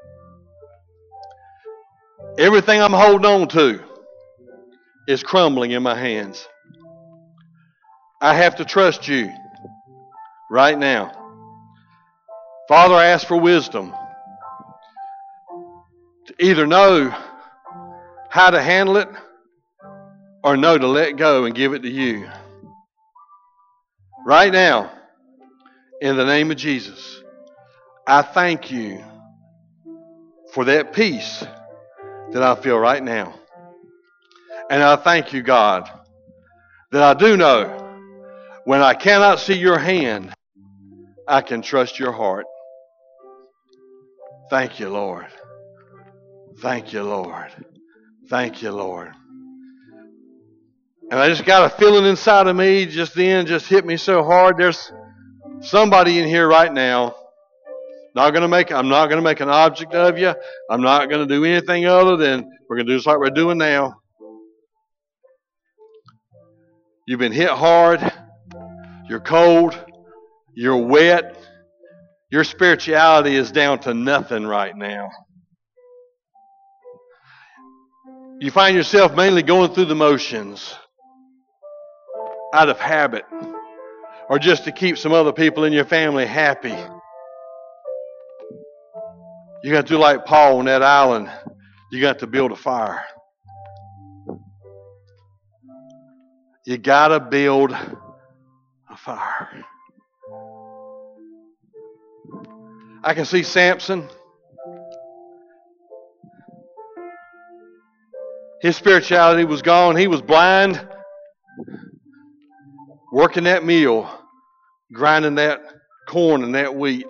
Everything I'm holding on to is crumbling in my hands. I have to trust you right now. Father, I ask for wisdom to either know how to handle it or know to let go and give it to you. Right now, in the name of Jesus, I thank you for that peace that I feel right now. And I thank you, God, that I do know when I cannot see your hand, I can trust your heart. Thank you, Lord. Thank you, Lord. Thank you, Lord. And I just got a feeling inside of me just hit me so hard. There's somebody in here right now. I'm not going to make an object of you. I'm not going to do anything other than we're going to do just like we're doing now. You've been hit hard. You're cold. You're wet. Your spirituality is down to nothing right now. You find yourself mainly going through the motions out of habit or just to keep some other people in your family happy. You got to do like Paul on that island. You got to build a fire. You got to build a fire. I can see Samson. His spirituality was gone. He was blind, working that mill, grinding that corn and that wheat.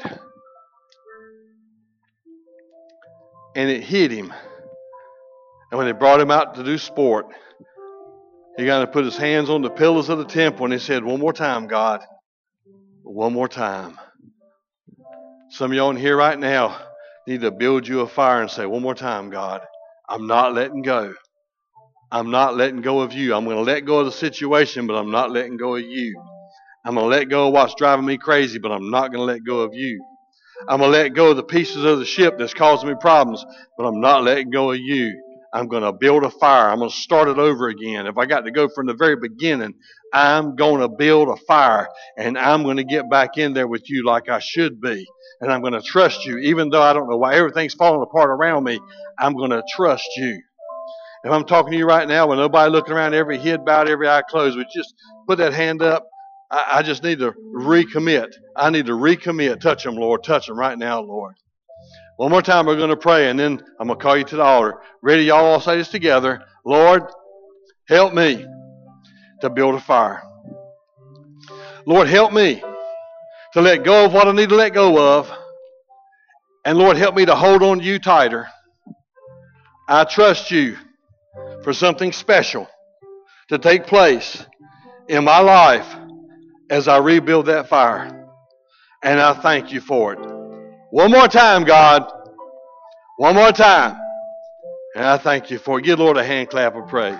And it hit him. And when they brought him out to do sport, he got to put his hands on the pillars of the temple and he said, "One more time, God. One more time." Some of y'all in here right now need to build you a fire and say, "One more time, God. I'm not letting go. I'm not letting go of you. I'm going to let go of the situation, but I'm not letting go of you. I'm going to let go of what's driving me crazy, but I'm not going to let go of you. I'm going to let go of the pieces of the ship that's causing me problems, but I'm not letting go of you. I'm going to build a fire. I'm going to start it over again. If I got to go from the very beginning, I'm going to build a fire, and I'm going to get back in there with you like I should be. And I'm going to trust you, even though I don't know why everything's falling apart around me. I'm going to trust you." If I'm talking to you right now with nobody looking around, every head bowed, every eye closed, would you just put that hand up? I just need to recommit. I need to recommit. Touch them, Lord. Touch them right now, Lord. One more time, we're going to pray, and then I'm going to call you to the altar. Ready? Y'all all say this together. Lord, help me to build a fire. Lord, help me to let go of what I need to let go of. And Lord, help me to hold on to you tighter. I trust you for something special to take place in my life as I rebuild that fire. And I thank you for it. One more time, God. One more time. And I thank you for it. Give the Lord a hand clap of praise.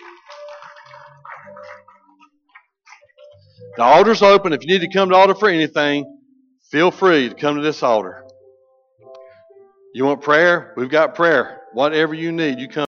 The altar's open. If you need to come to the altar for anything, feel free to come to this altar. You want prayer? We've got prayer. Whatever you need, you come.